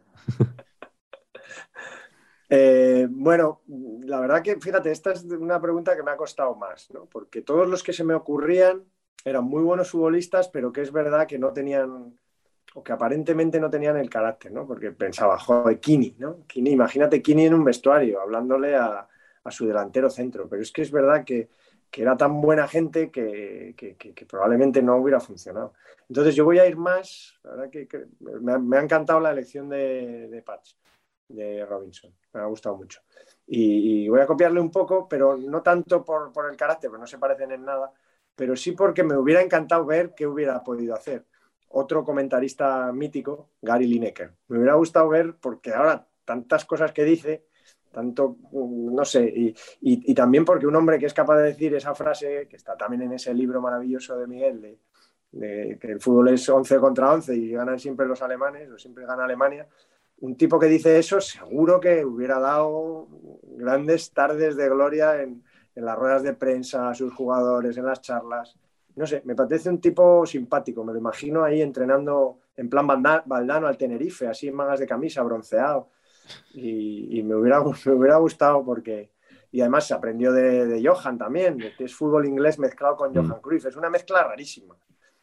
Bueno, la verdad que, fíjate, esta es una pregunta que me ha costado más, ¿no? Porque todos los que se me ocurrían eran muy buenos futbolistas, pero que es verdad que no tenían, o que aparentemente no tenían el carácter, ¿no? Porque pensaba, joder, Kini, ¿no? Kini, imagínate Kini en un vestuario, hablándole a su delantero centro, pero es que es verdad que era tan buena gente que probablemente no hubiera funcionado. Entonces yo voy a ir más, la verdad que me ha encantado la elección de Patch, de Robinson, me ha gustado mucho. Y voy a copiarle un poco, pero no tanto por el carácter, porque no se parecen en nada, pero sí porque me hubiera encantado ver qué hubiera podido hacer otro comentarista mítico, Gary Lineker. Me hubiera gustado ver, porque ahora tantas cosas que dice, tanto, no sé, y también porque un hombre que es capaz de decir esa frase, que está también en ese libro maravilloso de Miguel, de que el fútbol es 11 contra 11 y ganan siempre los alemanes, o siempre gana Alemania, un tipo que dice eso seguro que hubiera dado grandes tardes de gloria en las ruedas de prensa, a sus jugadores, en las charlas. No sé, me parece un tipo simpático, me lo imagino ahí entrenando en plan Valdano al Tenerife, así en mangas de camisa, bronceado. Y me hubiera gustado porque... Y además se aprendió de Johan también, que es fútbol inglés mezclado con Johan Cruyff. Es una mezcla rarísima.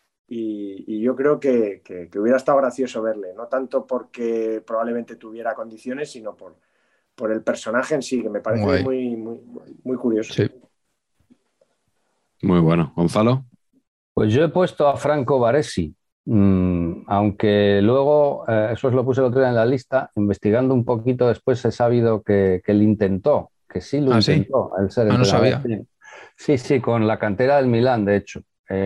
Y yo creo que hubiera estado gracioso verle, no tanto porque probablemente tuviera condiciones, sino por el personaje en sí, que me parece muy curioso. Sí. Muy bueno. ¿Gonzalo? Pues yo he puesto a Franco Baresi, aunque luego, eso os lo puse el otro día en la lista, investigando un poquito después he sabido que él intentó, que sí lo intentó. ¿Sí? Él ser no sabía. Sí, con la cantera del Milán, de hecho.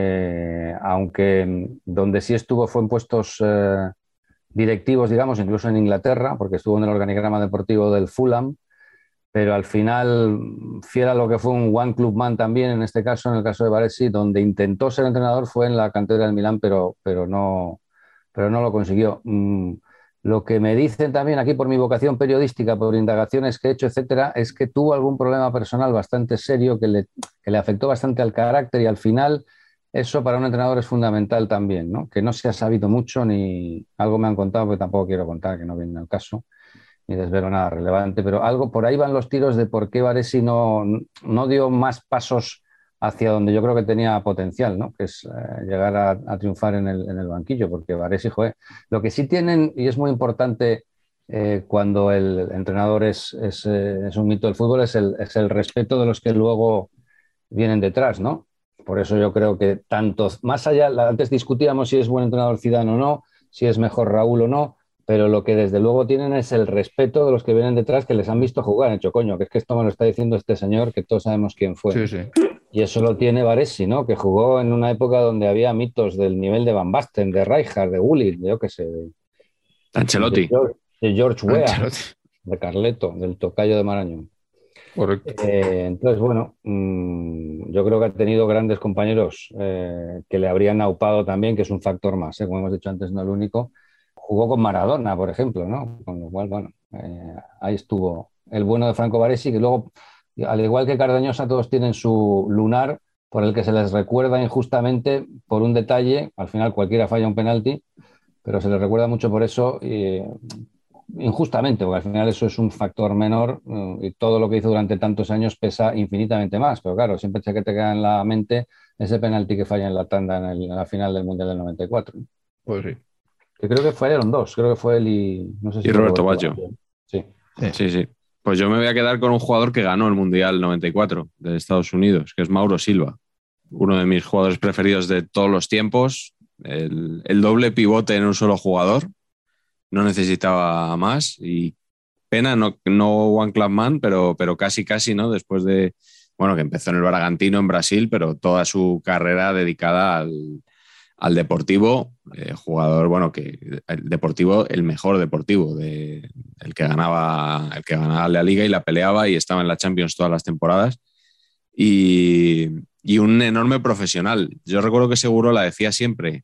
Aunque donde sí estuvo fue en puestos directivos, digamos, incluso en Inglaterra, porque estuvo en el organigrama deportivo del Fulham, pero al final, fiel a lo que fue un One Club Man también, en este caso, en el caso de Baresi, donde intentó ser entrenador fue en la cantera del Milán, pero no lo consiguió. Lo que me dicen también aquí por mi vocación periodística, por indagaciones que he hecho, etcétera, es que tuvo algún problema personal bastante serio que le afectó bastante al carácter y al final eso para un entrenador es fundamental también, ¿no? Que no se ha sabido mucho ni algo me han contado, porque tampoco quiero contar, que no viene al caso, ni desvelo nada relevante, pero algo por ahí van los tiros de por qué Baresi no dio más pasos hacia donde yo creo que tenía potencial, ¿no? Que es llegar a triunfar en el banquillo, porque Baresi, joder, lo que sí tienen, y es muy importante cuando el entrenador es un mito del fútbol, es el respeto de los que luego vienen detrás, ¿no? Por eso yo creo que tantos, más allá, antes discutíamos si es buen entrenador Zidane o no, si es mejor Raúl o no, pero lo que desde luego tienen es el respeto de los que vienen detrás, que les han visto jugar. Han hecho, coño, que es que esto me lo está diciendo este señor, que todos sabemos quién fue. Sí, sí. Y eso lo tiene Baresi, ¿no? Que jugó en una época donde había mitos del nivel de Van Basten, de Rijkaard, de Gullit, de yo qué sé, Ancelotti. de George Weah, Ancelotti. de Carleto, del tocayo de Marañón. Correcto. Entonces, bueno, yo creo que ha tenido grandes compañeros que le habrían aupado también, que es un factor más, como hemos dicho antes, no el único. Jugó con Maradona, por ejemplo, ¿no? Con lo cual, bueno, ahí estuvo el bueno de Franco Baresi, que luego, al igual que Cardañosa, todos tienen su lunar por el que se les recuerda injustamente por un detalle. Al final cualquiera falla un penalti, pero se les recuerda mucho por eso. Injustamente, porque al final eso es un factor menor y todo lo que hizo durante tantos años pesa infinitamente más. Pero claro, siempre sé que te queda en la mente ese penalti que falla en la tanda en la final del Mundial del 94. Pues sí. Que creo que fallaron dos, creo que fue él y no sé si Y Roberto Baggio. Sí. Sí. Pues yo me voy a quedar con un jugador que ganó el Mundial 94 de Estados Unidos, que es Mauro Silva, uno de mis jugadores preferidos de todos los tiempos. El doble pivote en un solo jugador. No necesitaba más y pena, no One Club Man, pero casi, ¿no? Después de, bueno, que empezó en el Bragantino en Brasil, pero toda su carrera dedicada al Deportivo, jugador, bueno, que el Deportivo, el mejor Deportivo, el que ganaba la Liga y la peleaba y estaba en la Champions todas las temporadas y un enorme profesional. Yo recuerdo que Seguro la decía siempre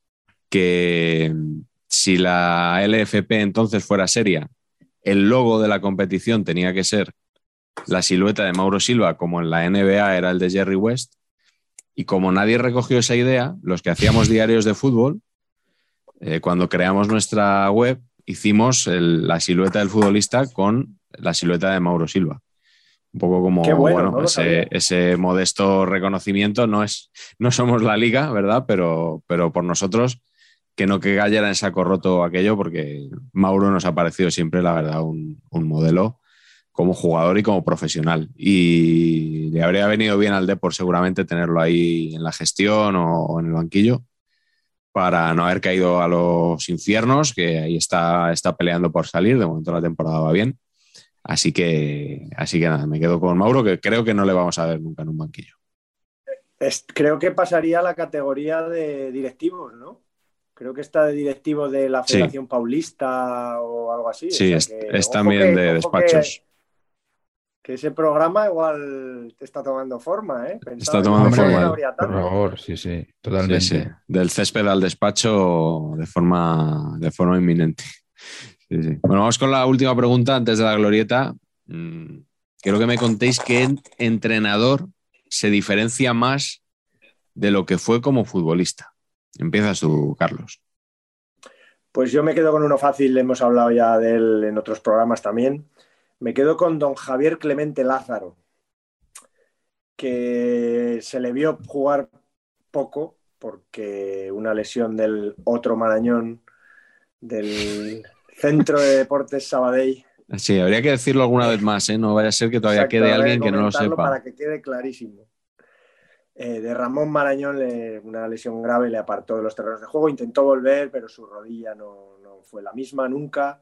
que si la LFP entonces fuera seria, el logo de la competición tenía que ser la silueta de Mauro Silva, como en la NBA era el de Jerry West, y como nadie recogió esa idea, los que hacíamos diarios de fútbol, cuando creamos nuestra web, hicimos la silueta del futbolista con la silueta de Mauro Silva. Un poco como, bueno, no ese modesto reconocimiento. No somos la liga, ¿verdad? Pero por nosotros, que no que cayera en saco roto aquello, porque Mauro nos ha parecido siempre, la verdad, un modelo como jugador y como profesional. Y le habría venido bien al Depor seguramente tenerlo ahí en la gestión o en el banquillo para no haber caído a los infiernos, que ahí está peleando por salir. De momento la temporada va bien. Así que nada, me quedo con Mauro, que creo que no le vamos a ver nunca en un banquillo. Creo que pasaría a la categoría de directivos, ¿no? Creo que está de directivo de la Federación Paulista o algo así. Sí, o sea que, es también de despachos. Que ese programa igual te está tomando forma, ¿eh? Está tomando forma. Por favor, sí, totalmente. Sí. Del césped al despacho de forma inminente. Sí. Bueno, vamos con la última pregunta antes de la glorieta. Quiero que me contéis qué entrenador se diferencia más de lo que fue como futbolista. Empiezas tú, Carlos. Pues yo me quedo con uno fácil, hemos hablado ya de él en otros programas también. Me quedo con don Javier Clemente Lázaro, que se le vio jugar poco porque una lesión del otro Marañón, del Centro de Deportes Sabadell. Sí, habría que decirlo alguna vez más, ¿eh? No vaya a ser que todavía quede alguien que no lo sepa. Para que quede clarísimo. De Ramón Marañón, una lesión grave le apartó de los terrenos de juego, intentó volver, pero su rodilla no fue la misma nunca.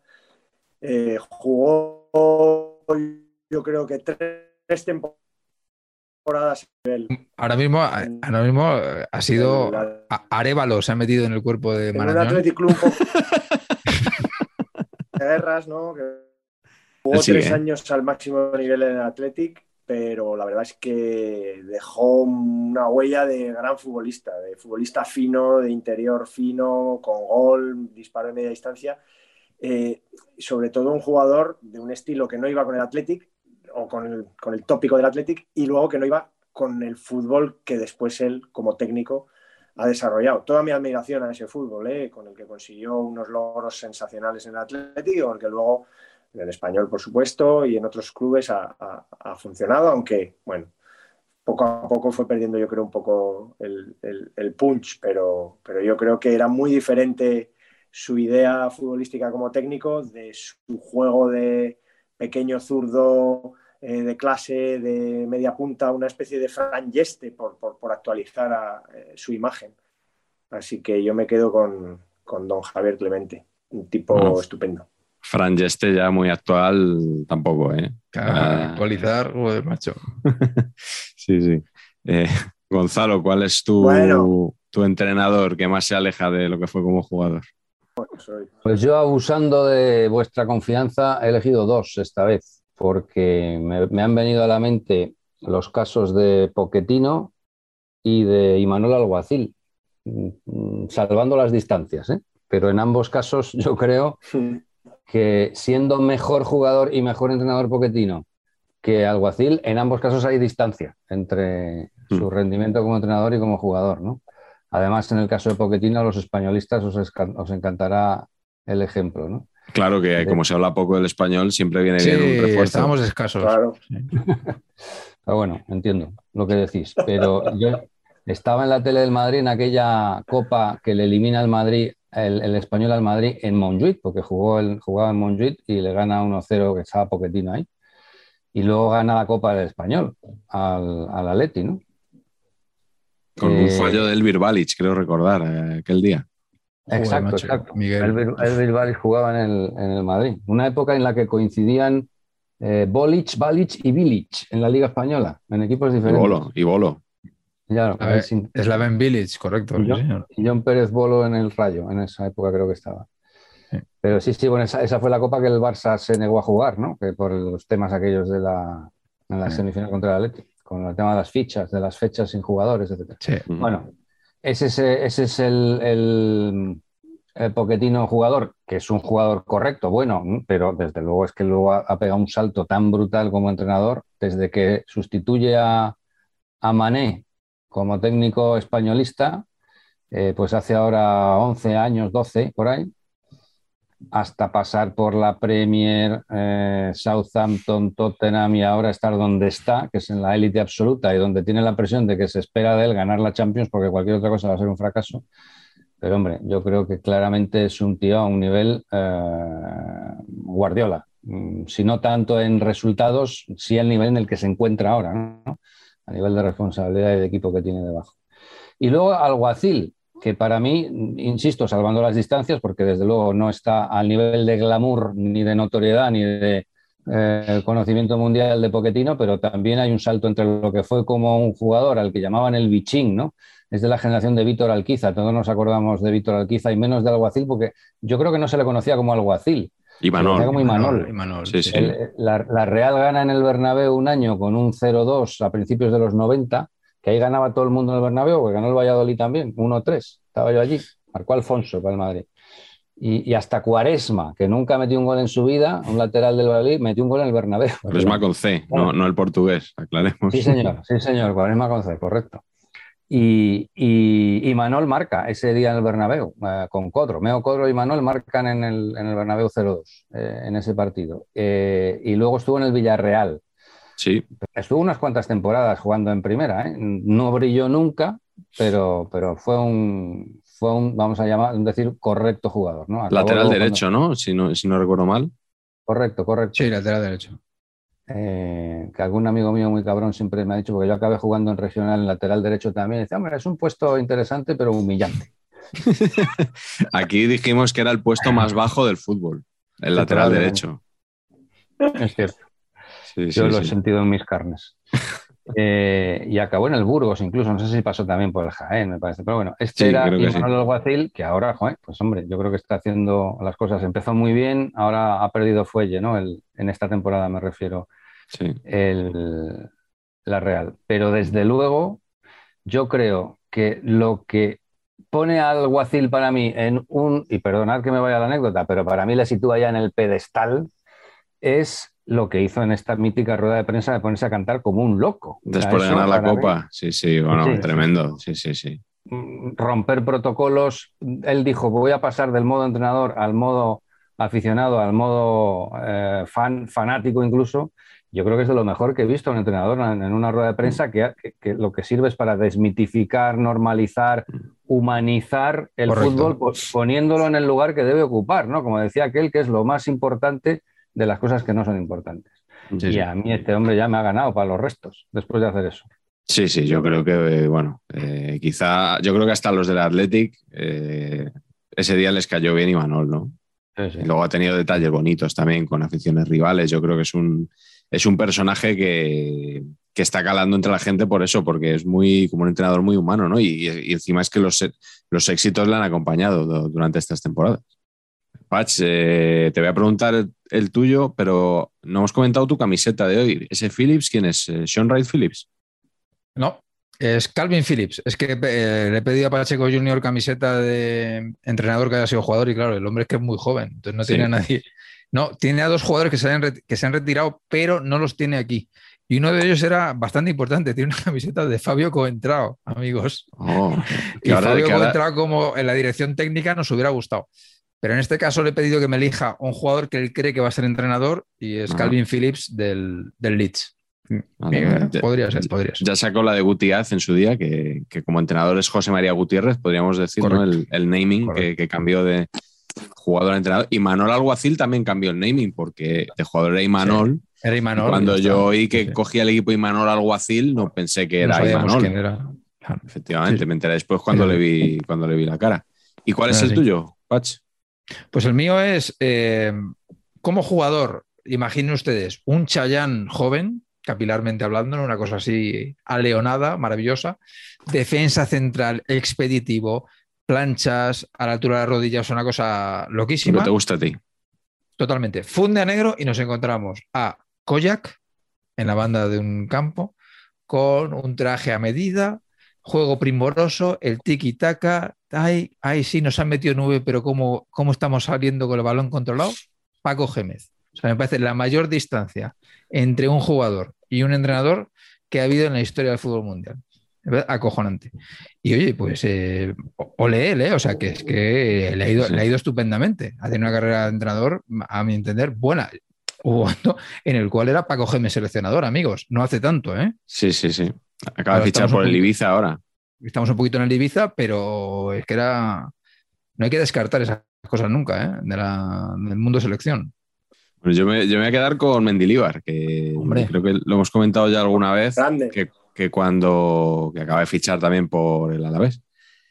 Jugó, yo creo que 3 temporadas. Ahora mismo ha sido Arévalo, se ha metido en el cuerpo de Marañón. En un Athletic Club un poco de guerras, ¿no? Que jugó 3 años al máximo nivel en el Athletic, pero la verdad es que dejó una huella de gran futbolista, de futbolista fino, de interior fino, con gol, disparo de media distancia. sobre todo un jugador de un estilo que no iba con el Athletic o con el tópico del Athletic, y luego que no iba con el fútbol que después él, como técnico, ha desarrollado. Toda mi admiración a ese fútbol, con el que consiguió unos logros sensacionales en el Athletic y con el que luego en el Español, por supuesto, y en otros clubes ha funcionado, aunque, bueno, poco a poco fue perdiendo, yo creo, un poco el punch, pero yo creo que era muy diferente su idea futbolística como técnico de su juego de pequeño zurdo, de clase, de media punta, una especie de Fran Yeste por actualizar su imagen. Así que yo me quedo con don Javier Clemente, un tipo estupendo. Fran Yeste ya muy actual tampoco, ¿eh? Actualizar, joder, macho. Sí. Gonzalo, ¿cuál es tu entrenador que más se aleja de lo que fue como jugador? Pues yo, abusando de vuestra confianza, he elegido dos esta vez, porque me han venido a la mente los casos de Pochettino y de Imanol Alguacil, salvando las distancias, ¿eh? Pero en ambos casos yo creo que, siendo mejor jugador y mejor entrenador Pochettino que Alguacil, en ambos casos hay distancia entre su rendimiento como entrenador y como jugador, ¿no? Además, en el caso de Pochettino, a los españolistas os encantará el ejemplo, ¿no? Claro que, como se habla poco del español, siempre viene bien un refuerzo. Estábamos escasos. Claro. Pero bueno, entiendo lo que decís. Pero yo estaba en la tele del Madrid en aquella Copa que le elimina al Madrid, el Español al Madrid, en Montjuïc, porque jugaba en Montjuïc y le gana 1-0, que estaba Pochettino ahí. Y luego gana la Copa del Español al Atleti, ¿no? Con un fallo del Birbalic, creo recordar, aquel día. Exacto, Joder, macho, exacto. Miguel. El Birbalic jugaba en el Madrid. Una época en la que coincidían Balic y Bilic en la Liga Española, en equipos diferentes. Y Bolo. Claro, Slaven Village, correcto. Y Sí, señor. John Pérez Bolo en el Rayo, en esa época creo que estaba. Sí. Pero sí, bueno, esa fue la Copa que el Barça se negó a jugar, ¿no? Que por los temas aquellos en la semifinal contra el Atleti, con el tema de las fichas, de las fechas sin jugadores, etc. Sí. Bueno, ese es el Pochettino jugador, que es un jugador correcto, bueno, pero desde luego es que luego ha pegado un salto tan brutal como entrenador, desde que sustituye a Mané como técnico españolista, pues hace ahora 11 años, 12 por ahí, hasta pasar por la Premier, Southampton, Tottenham, y ahora estar donde está, que es en la élite absoluta y donde tiene la presión de que se espera de él ganar la Champions, porque cualquier otra cosa va a ser un fracaso. Pero hombre, yo creo que claramente es un tío a un nivel Guardiola, si no tanto en resultados, sí al nivel en el que se encuentra ahora, ¿no? A nivel de responsabilidad y de equipo que tiene debajo. Y luego Alguacil, que para mí, insisto, salvando las distancias, porque desde luego no está al nivel de glamour, ni de notoriedad, ni de conocimiento mundial de Pochettino, pero también hay un salto entre lo que fue como un jugador al que llamaban el bichín, ¿no? Es de la generación de Vítor Alquiza, todos nos acordamos de Vítor Alquiza y menos de Alguacil, porque yo creo que no se le conocía como Alguacil. Imanol. Se le conocía como Imanol. Sí. La Real gana en el Bernabéu un año con un 0-2 a principios de los 90, que ahí ganaba todo el mundo en el Bernabéu, porque ganó el Valladolid también, 1-3. Estaba yo allí, marcó Alfonso para el Madrid. Y hasta Quaresma, que nunca metió un gol en su vida, un lateral del Valladolid, metió un gol en el Bernabéu. Quaresma con C, no el portugués, aclaremos. Sí, señor, Quaresma con C, correcto. Y Manol marca ese día en el Bernabéu, con Codro. Meo Codro y Manol marcan en el Bernabéu 0-2 en ese partido. Y luego estuvo en el Villarreal. Sí. Estuvo unas cuantas temporadas jugando en primera, ¿eh? No brilló nunca, pero fue un, vamos a decir, correcto jugador, ¿no? Lateral derecho, ¿no? Si no recuerdo mal. Correcto. Sí, lateral derecho. Que algún amigo mío muy cabrón siempre me ha dicho, porque yo acabé jugando en regional en lateral derecho también, y dice, hombre, es un puesto interesante pero humillante. Aquí dijimos que era el puesto más bajo del fútbol, el lateral derecho. Es cierto. Yo lo he sentido en mis carnes. Y acabó en el Burgos incluso, no sé si pasó también por el Jaén, me parece, pero bueno, era Imanol Alguacil, que ahora, pues hombre, yo creo que está haciendo las cosas, empezó muy bien, ahora ha perdido fuelle, ¿no? En esta temporada me refiero, la Real, pero desde luego yo creo que lo que pone al Alguacil para mí en un, y perdonad que me vaya la anécdota, pero para mí le sitúa ya en el pedestal, es lo que hizo en esta mítica rueda de prensa de ponerse a cantar como un loco. Después de ganar la Copa. Sí, bueno, sí, tremendo. Sí. Romper protocolos. Él dijo, voy a pasar del modo entrenador al modo aficionado, al modo fanático incluso. Yo creo que es de lo mejor que he visto a un entrenador en una rueda de prensa que lo que sirve es para desmitificar, normalizar, humanizar el Correcto. fútbol, poniéndolo en el lugar que debe ocupar, ¿no? Como decía aquel, que es lo más importante de las cosas que no son importantes. Y a mí este hombre ya me ha ganado para los restos después de hacer eso. Sí, yo creo que, quizá, yo creo que hasta los del Athletic ese día les cayó bien Imanol, ¿no? Sí. Y luego ha tenido detalles bonitos también con aficiones rivales. Yo creo que es un personaje que está calando entre la gente por eso, porque es como un entrenador muy humano, ¿no? Y encima es que los éxitos le han acompañado durante estas temporadas. Patch, te voy a preguntar el tuyo, pero no hemos comentado tu camiseta de hoy. ¿Ese Phillips quién es? ¿Sean Wright Phillips? No, es Calvin Phillips. Es que le he pedido a Pacheco Junior camiseta de entrenador que haya sido jugador y claro, el hombre es que es muy joven, entonces no tiene a nadie. No, tiene a 2 jugadores que se han retirado, pero no los tiene aquí. Y uno de ellos era bastante importante, tiene una camiseta de Fabio Coentrao, amigos. Y Fabio Coentrao, como en la dirección técnica, nos hubiera gustado. Pero en este caso le he pedido que me elija un jugador que él cree que va a ser entrenador y es Calvin Phillips del Leeds. Podría ser. Ya sacó la de Gutiérrez en su día, que como entrenador es José María Gutiérrez, podríamos decir, ¿no? El naming que cambió de jugador a entrenador. Y Manol Alguacil también cambió el naming, porque de jugador era Imanol. Sí, era Imanol. Cuando yo oí que cogía el equipo Imanol Alguacil, no pensé que era Imanol. Quién era. Claro. Efectivamente, me enteré después cuando le vi la cara. ¿Y cuál es el tuyo, Patch? Pues el mío es, como jugador, imaginen ustedes, un Chayanne joven, capilarmente hablando, una cosa así aleonada, maravillosa, defensa central, expeditivo, planchas a la altura de las rodillas, una cosa loquísima. ¿Qué te gusta a ti? Totalmente. Funde a negro y nos encontramos a Koyak en la banda de un campo con un traje a medida, juego primoroso, el tiki-taka. Ay, sí, nos han metido 9, pero ¿cómo estamos saliendo con el balón controlado? Paco Gémez. O sea, me parece la mayor distancia entre un jugador y un entrenador que ha habido en la historia del fútbol mundial. Acojonante. Y oye, pues ole él, o sea, que es que le ha ido estupendamente. Ha tenido una carrera de entrenador, a mi entender, buena. Hubo uno en el cual era Paco Gémez seleccionador, amigos. No hace tanto, ¿eh? Sí. Acaba de fichar por el Ibiza ahora. Estamos un poquito en el Ibiza, pero es que no hay que descartar esas cosas nunca, ¿eh? Del mundo selección. Pues yo me voy a quedar con Mendilibar, que creo que lo hemos comentado ya alguna vez, que acaba de fichar también por el Alavés.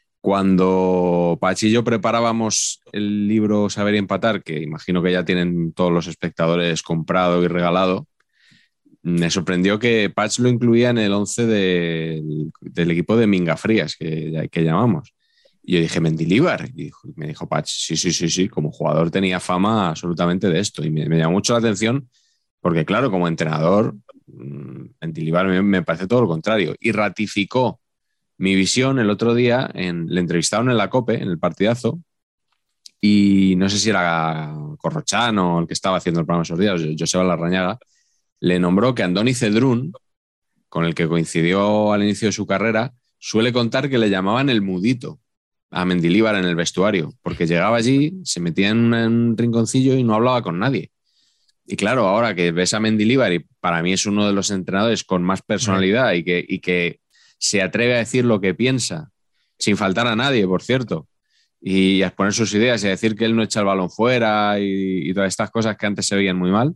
Cuando Pachi y yo preparábamos el libro Saber y Empatar, que imagino que ya tienen todos los espectadores comprado y regalado, me sorprendió que Patch lo incluía en el 11 del equipo de Minga Frías, que llamamos. Y yo dije, Mendilibar. Y me dijo Patch, sí, como jugador tenía fama absolutamente de esto. Y me llamó mucho la atención porque, claro, como entrenador, Mendilibar me parece todo lo contrario. Y ratificó mi visión el otro día, le entrevistaron en la COPE, en el partidazo, y no sé si era Corrochano el que estaba haciendo el programa esos días, Joseba Larrañaga, le nombró que Andoni Cedrún, con el que coincidió al inicio de su carrera, suele contar que le llamaban el mudito a Mendilibar en el vestuario, porque llegaba allí, se metía en un rinconcillo y no hablaba con nadie. Y claro, ahora que ves a Mendilibar, y para mí es uno de los entrenadores con más personalidad y que se atreve a decir lo que piensa, sin faltar a nadie, por cierto, y a exponer sus ideas y a decir que él no echa el balón fuera y todas estas cosas que antes se veían muy mal,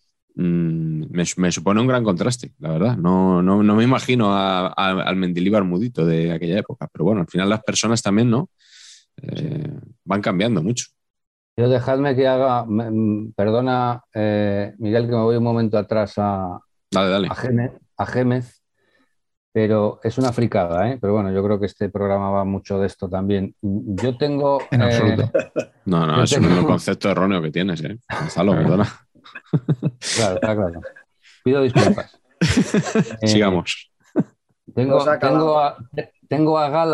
me supone un gran contraste, la verdad. No me imagino al Mendilibar mudito de aquella época, pero bueno, al final las personas también, ¿no? Van cambiando mucho. Yo dejadme que haga, perdona, Miguel, que me voy un momento atrás Dale. a Gémez, pero es una fricada, ¿eh? Pero bueno, yo creo que este programa va mucho de esto también. Yo tengo... En absoluto. No, es un concepto erróneo que tienes, ¿eh? Gonzalo, perdona. Claro, está claro. Pido disculpas. Sigamos. Tengo a Gala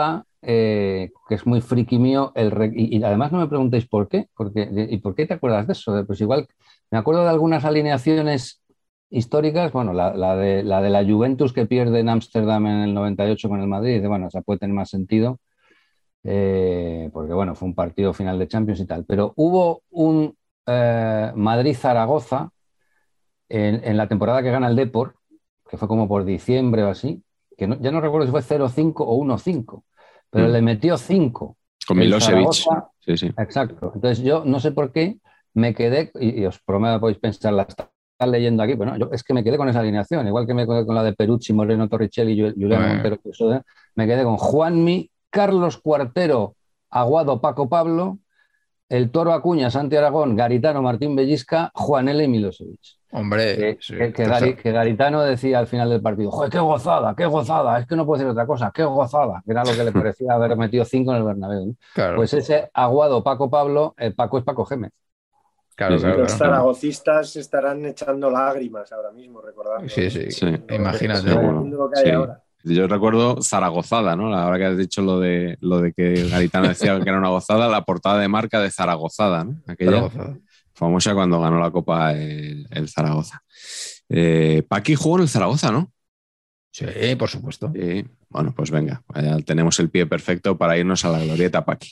que es muy friki mío, y además no me preguntéis por qué, ¿y por qué te acuerdas de eso? Pues igual me acuerdo de algunas alineaciones históricas, bueno, la de la Juventus que pierde en Ámsterdam en el 98 con el Madrid, bueno, o sea, puede tener más sentido, porque bueno, fue un partido final de Champions y tal, pero hubo un Madrid-Zaragoza en la temporada que gana el Depor, que fue como por diciembre o así, que ya no recuerdo si fue 0-5 o 1-5, pero le metió 5. Con Milosevic. Sí. Exacto. Entonces yo no sé por qué me quedé, y os prometo podéis pensar, la están leyendo aquí, pero no, es que me quedé con esa alineación, igual que me quedé con la de Perucci, Moreno, Torricelli, Julián Montero, me quedé con Juanmi, Carlos Cuartero, Aguado, Paco Pablo, el Toro Acuña, Santi Aragón, Garitano, Martín Bellisca, Juan L. y Milosevic. Hombre, que Garitano decía al final del partido, ¡joder, qué gozada! Es que no puede ser otra cosa, ¡qué gozada! Que era lo que le parecía haber metido 5 en el Bernabéu, ¿no? Claro. Pues ese Aguado, Paco Pablo, Paco es Paco Gémez. Claro. Los zaragocistas estarán echando lágrimas ahora mismo, recordando. Sí. Imagínate. Lo que hay ahora. Yo recuerdo Zaragozada, ¿no? Ahora que has dicho lo de que Garitano decía que era una gozada, la portada de marca de Zaragozada, ¿no? Aquella famosa cuando ganó la Copa el Zaragoza. Paqui jugó en el Zaragoza, ¿no? Sí, por supuesto. Bueno, pues venga, ya tenemos el pie perfecto para irnos a la glorieta Paqui.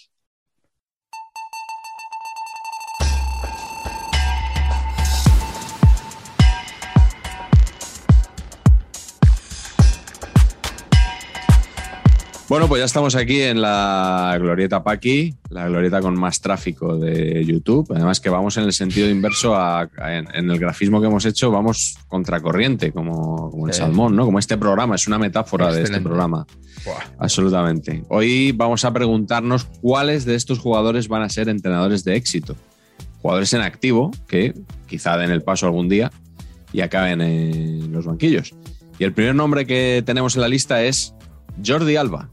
Bueno, pues ya estamos aquí en la glorieta Paqui, la glorieta con más tráfico de YouTube. Además que vamos en el sentido inverso en el grafismo que hemos hecho, vamos contracorriente, como el salmón, ¿no? Como este programa, es una metáfora de este programa. Buah. Absolutamente. Hoy vamos a preguntarnos cuáles de estos jugadores van a ser entrenadores de éxito. Jugadores en activo que quizá den el paso algún día y acaben en los banquillos. Y el primer nombre que tenemos en la lista es Jordi Alba.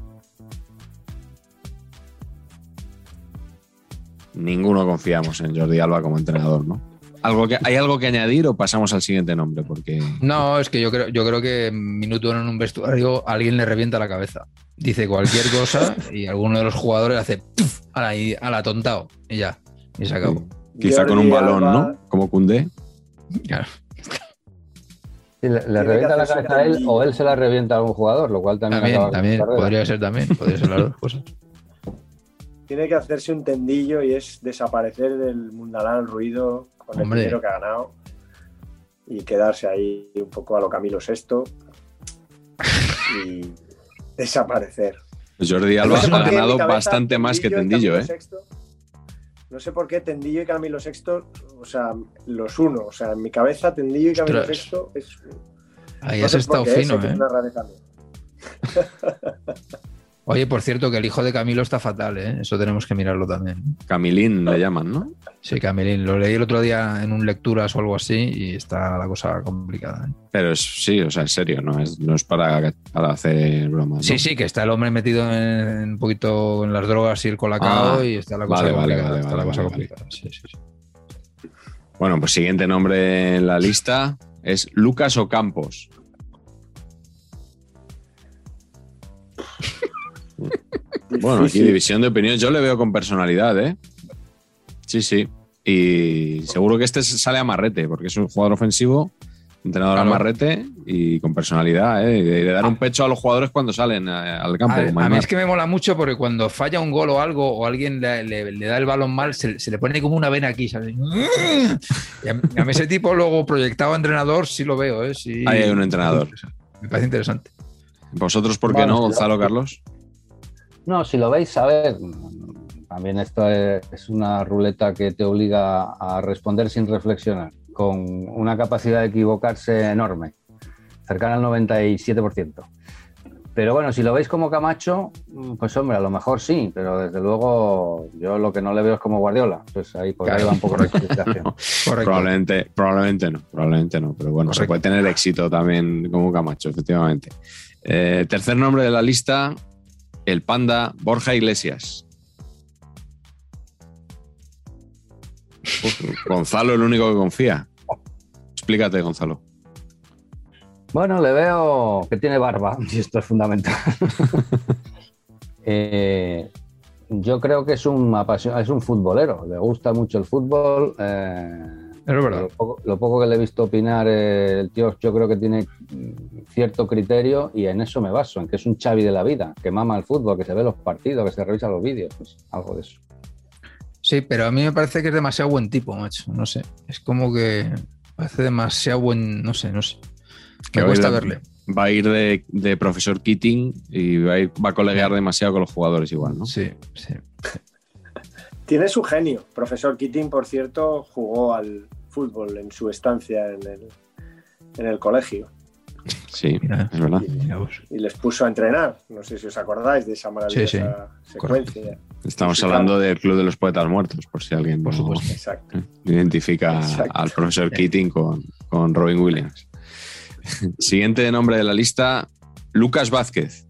Ninguno confiamos en Jordi Alba como entrenador, ¿no? ¿Hay algo que añadir o pasamos al siguiente nombre? Porque... No, es que yo creo que minuto en un vestuario alguien le revienta la cabeza. Dice cualquier cosa y alguno de los jugadores hace ¡puf! a la tontao y ya. Y se acabó. Quizá Jordi con un balón, Alba... ¿no? Como Koundé. Claro. Sí, le revienta la cabeza a él o él se la revienta a algún jugador, lo cual también podría ser las dos cosas. Tiene que hacerse un tendillo y es desaparecer del mundanal ruido con el dinero que ha ganado y quedarse ahí un poco a lo Camilo VI y desaparecer. Pues Jordi Alba ha ganado bastante más que Tendillo, ¿eh? No sé por qué Tendillo y Camilo VI, o sea, los uno. O sea, en mi cabeza Tendillo y Camilo VI es... Ahí has estado fino, ¿eh? Es una rareza. Oye, por cierto, que el hijo de Camilo está fatal, ¿eh? Eso tenemos que mirarlo también. Camilín le llaman, ¿no? Sí, Camilín. Lo leí el otro día en un lecturas o algo así y está la cosa complicada, ¿eh? Pero sí, o sea, en serio, no es para hacer bromas, ¿no? Sí, que está el hombre metido un poquito en las drogas y el colacao y está la cosa complicada. Sí. Bueno, pues siguiente nombre en la lista es Lucas Ocampos. Bueno, aquí división de opiniones. Yo le veo con personalidad, ¿eh? Sí. Y seguro que este sale a marrete, porque es un jugador ofensivo, entrenador a marrete y con personalidad, ¿eh? De dar un pecho a los jugadores cuando salen al campo. A mí es que me mola mucho porque cuando falla un gol o algo o alguien le da el balón mal, se le pone como una vena aquí, ¿sabes? Y a mí ese tipo luego proyectado a entrenador sí lo veo, ¿eh? Sí. Ahí hay un entrenador. Me parece interesante. ¿Vosotros por qué no, Gonzalo, Carlos? No, si lo veis, a ver, también esto es una ruleta que te obliga a responder sin reflexionar, con una capacidad de equivocarse enorme, cercana al 97%. Pero bueno, si lo veis como Camacho, pues hombre, a lo mejor sí, pero desde luego yo lo que no le veo es como Guardiola. Pues ahí por ahí va un poco la explicación. Probablemente no, pero bueno, se puede tener éxito también como Camacho, efectivamente. Tercer nombre de la lista, el Panda Borja Iglesias. Gonzalo el único que confía. Explícate, Gonzalo. Bueno, le veo que tiene barba, y esto es fundamental. Yo creo que es un futbolero, le gusta mucho el fútbol. Es verdad. Lo poco que le he visto opinar, el tío yo creo que tiene cierto criterio y en eso me baso, en que es un Xavi de la vida, que mama el fútbol, que se ve los partidos, que se revisa los vídeos, pues algo de eso. Sí, pero a mí me parece que es demasiado buen tipo, macho. No sé, es como que parece demasiado buen, no sé. Me cuesta verle. Va a ir de profesor Keating y va a coleguear demasiado con los jugadores igual, ¿no? Sí. Tiene su genio. Profesor Keating, por cierto, jugó al fútbol en su estancia en el colegio. Sí, es verdad. Y les puso a entrenar. No sé si os acordáis de esa maravillosa secuencia. Correcto. Estamos hablando del Club de los Poetas Muertos, por si alguien por supuesto. Identifica al profesor Keating con Robin Williams. Siguiente nombre de la lista, Lucas Vázquez.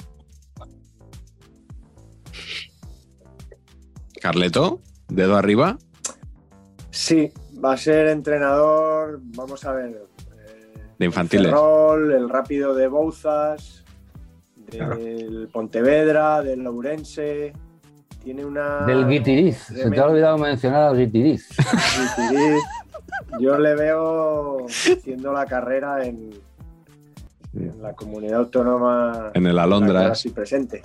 Carleto, dedo arriba. Sí, va a ser entrenador, vamos a ver. De infantiles. El Rápido de Bouzas, del Pontevedra, del Ourense. Tiene una. Del Guitiriz. Se te ha olvidado mencionar al Guitiriz. Yo le veo haciendo la carrera en la comunidad autónoma. En el Alondra. Así presente.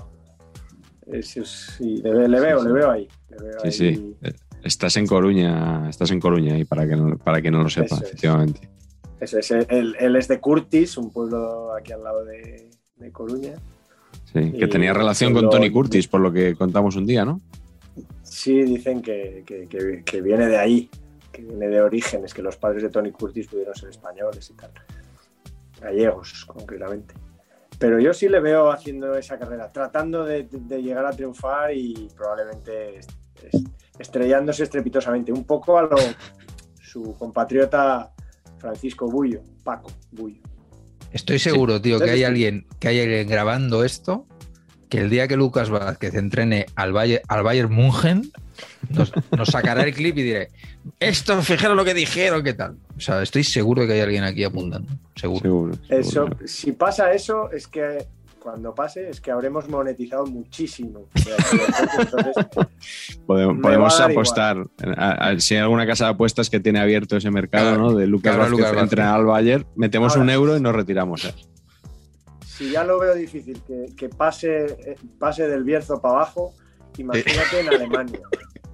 Sí, le veo ahí. Sí. Estás en Coruña ahí, para que no lo sepa, eso efectivamente. Eso es. Él es de Curtis, un pueblo aquí al lado de Coruña. Sí, que tenía relación con Tony Curtis, por lo que contamos un día, ¿no? Sí, dicen que viene de ahí, que viene de orígenes, que los padres de Tony Curtis pudieron ser españoles y tal. Gallegos, concretamente. Pero yo sí le veo haciendo esa carrera, tratando de llegar a triunfar y probablemente estrellándose estrepitosamente. Un poco a su compatriota Francisco Bullo, Paco Bullo. Estoy seguro, tío, que hay alguien grabando esto, que el día que Lucas Vázquez entrene al Bayern München, nos sacará el clip y diré, esto, fijaros lo que dijeron, ¿qué tal? O sea, estoy seguro de que hay alguien aquí apuntando, seguro. Eso, si pasa eso, es que cuando pase, es que habremos monetizado muchísimo. Entonces, podemos apostar. Si hay alguna casa de apuestas que tiene abierto ese mercado, ¿no? De Lucas Vázquez entrenar al Bayern, metemos ahora, €1 y nos retiramos. Si ya lo veo difícil que pase del Bierzo para abajo, imagínate en Alemania.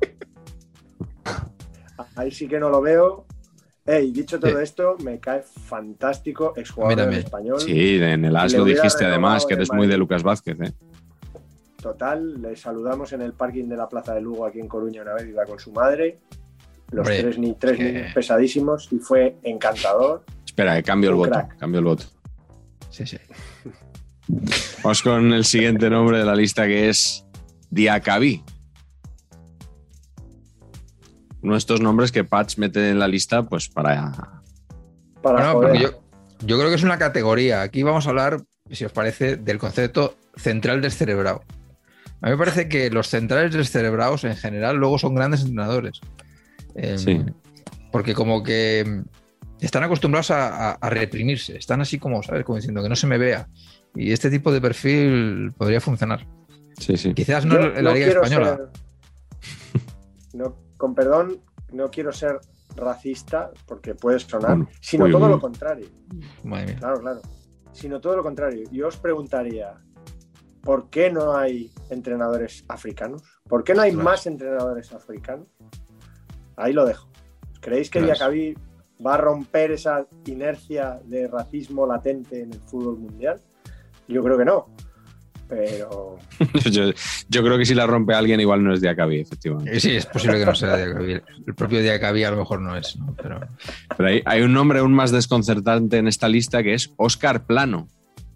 Ahí sí que no lo veo. Dicho todo esto, me cae fantástico, exjugador en español. Sí, en el AS lo dijiste además, que eres muy de Lucas Vázquez. Total, le saludamos en el parking de la Plaza de Lugo aquí en Coruña una vez, iba con su madre. Los tres niños pesadísimos y fue encantador. Espera, cambio el voto. Sí. Vamos con el siguiente nombre de la lista, que es Diacabí. Uno de estos nombres que Patch mete en la lista, pues para porque yo creo que es una categoría. Aquí vamos a hablar, si os parece, del concepto central descerebrado. A mí me parece que los centrales descerebrados en general luego son grandes entrenadores. Sí. Porque como que están acostumbrados a reprimirse. Están así como, ¿sabes? Como diciendo que no se me vea. Y este tipo de perfil podría funcionar. Sí. Quizás no en la Liga Española. Con perdón, no quiero ser racista, porque puede sonar, sino todo lo contrario. Claro. Sino todo lo contrario. Yo os preguntaría, ¿por qué no hay entrenadores africanos? ¿Por qué no hay más entrenadores africanos? Ahí lo dejo. ¿Creéis que Diacabí va a romper esa inercia de racismo latente en el fútbol mundial? Yo creo que no. Pero yo creo que si la rompe alguien, igual no es Diacabí, efectivamente. Sí, es posible que no sea Diacabí. El propio Diacabí a lo mejor no es, ¿no? Pero hay un nombre aún más desconcertante en esta lista, que es Óscar Plano.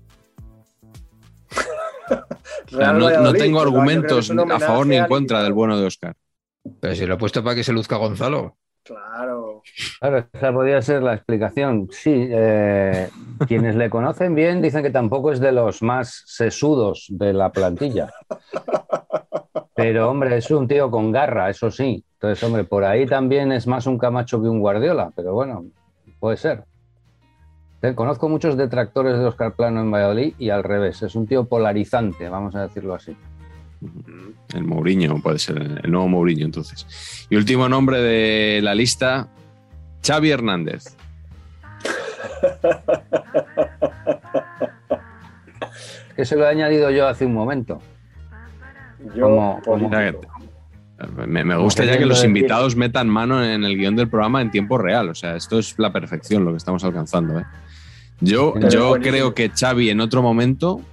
No tengo argumentos a favor ni en contra del bueno de Óscar. Pero si lo he puesto para que se luzca Gonzalo. Claro, esa podría ser la explicación. Sí, quienes le conocen bien dicen que tampoco es de los más sesudos de la plantilla. Pero, hombre, es un tío con garra, eso sí. Entonces, hombre, por ahí también es más un Camacho que un Guardiola, pero bueno, puede ser. Conozco muchos detractores de Óscar Plano en Valladolid y al revés, es un tío polarizante, vamos a decirlo así. El Mourinho puede ser, el nuevo Mourinho, entonces. Y último nombre de la lista, Xavi Hernández. Que se lo he añadido yo hace un momento. Me gusta ya que los invitados metan mano en el guión del programa en tiempo real. O sea, esto es la perfección lo que estamos alcanzando, ¿eh? Yo creo que Xavi en otro momento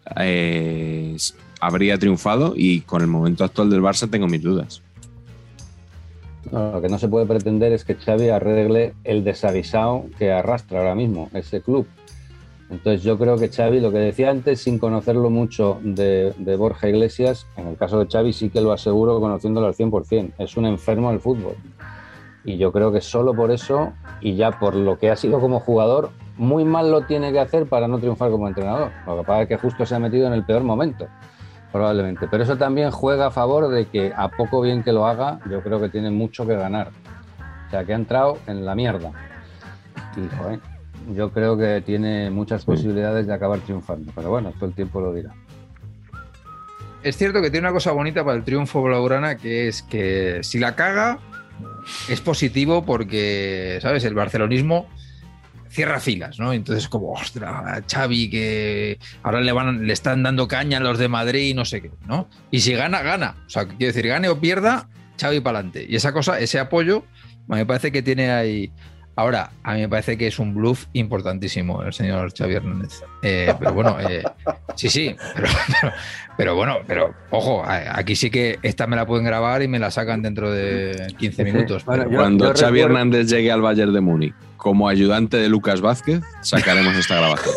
habría triunfado, y con el momento actual del Barça tengo mis dudas. No, lo que no se puede pretender es que Xavi arregle el desaguisado que arrastra ahora mismo ese club. Entonces yo creo que Xavi, lo que decía antes, sin conocerlo mucho de Borja Iglesias, en el caso de Xavi sí que lo aseguro conociéndolo al 100%. Es un enfermo del fútbol. Y yo creo que solo por eso, y ya por lo que ha sido como jugador, muy mal lo tiene que hacer para no triunfar como entrenador. Lo que pasa es que justo se ha metido en el peor momento, probablemente. Pero eso también juega a favor de que, a poco bien que lo haga, yo creo que tiene mucho que ganar. O sea, que ha entrado en la mierda. Y, joder, yo creo que tiene muchas posibilidades de acabar triunfando. Pero bueno, todo el tiempo lo dirá. Es cierto que tiene una cosa bonita para el triunfo blaugrana, que es que si la caga, es positivo porque, ¿sabes? El barcelonismo cierra filas, ¿no? Entonces, como, ostras, Xavi, que ahora le están dando caña a los de Madrid y no sé qué, ¿no? Y si gana, gana. O sea, quiero decir, gane o pierda, Xavi para adelante. Y esa cosa, ese apoyo, me parece que tiene ahí. Ahora, a mí me parece que es un bluff importantísimo el señor Xavi Hernández. Pero bueno, sí, pero bueno, pero ojo, aquí sí que esta me la pueden grabar y me la sacan dentro de 15 minutos. Bueno, cuando Xavi Hernández llegue al Bayern de Múnich como ayudante de Lucas Vázquez, sacaremos esta grabación.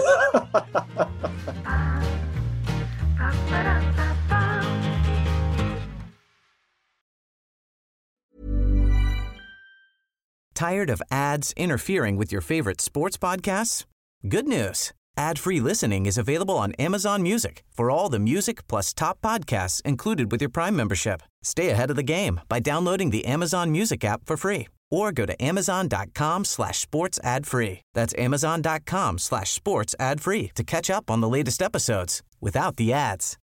Tired of ads interfering with your favorite sports podcasts? Good news. Ad-free listening is available on Amazon Music for all the music plus top podcasts included with your Prime membership. Stay ahead of the game by downloading the Amazon Music app for free or go to amazon.com/sports ad free. That's amazon.com/sports ad free to catch up on the latest episodes without the ads.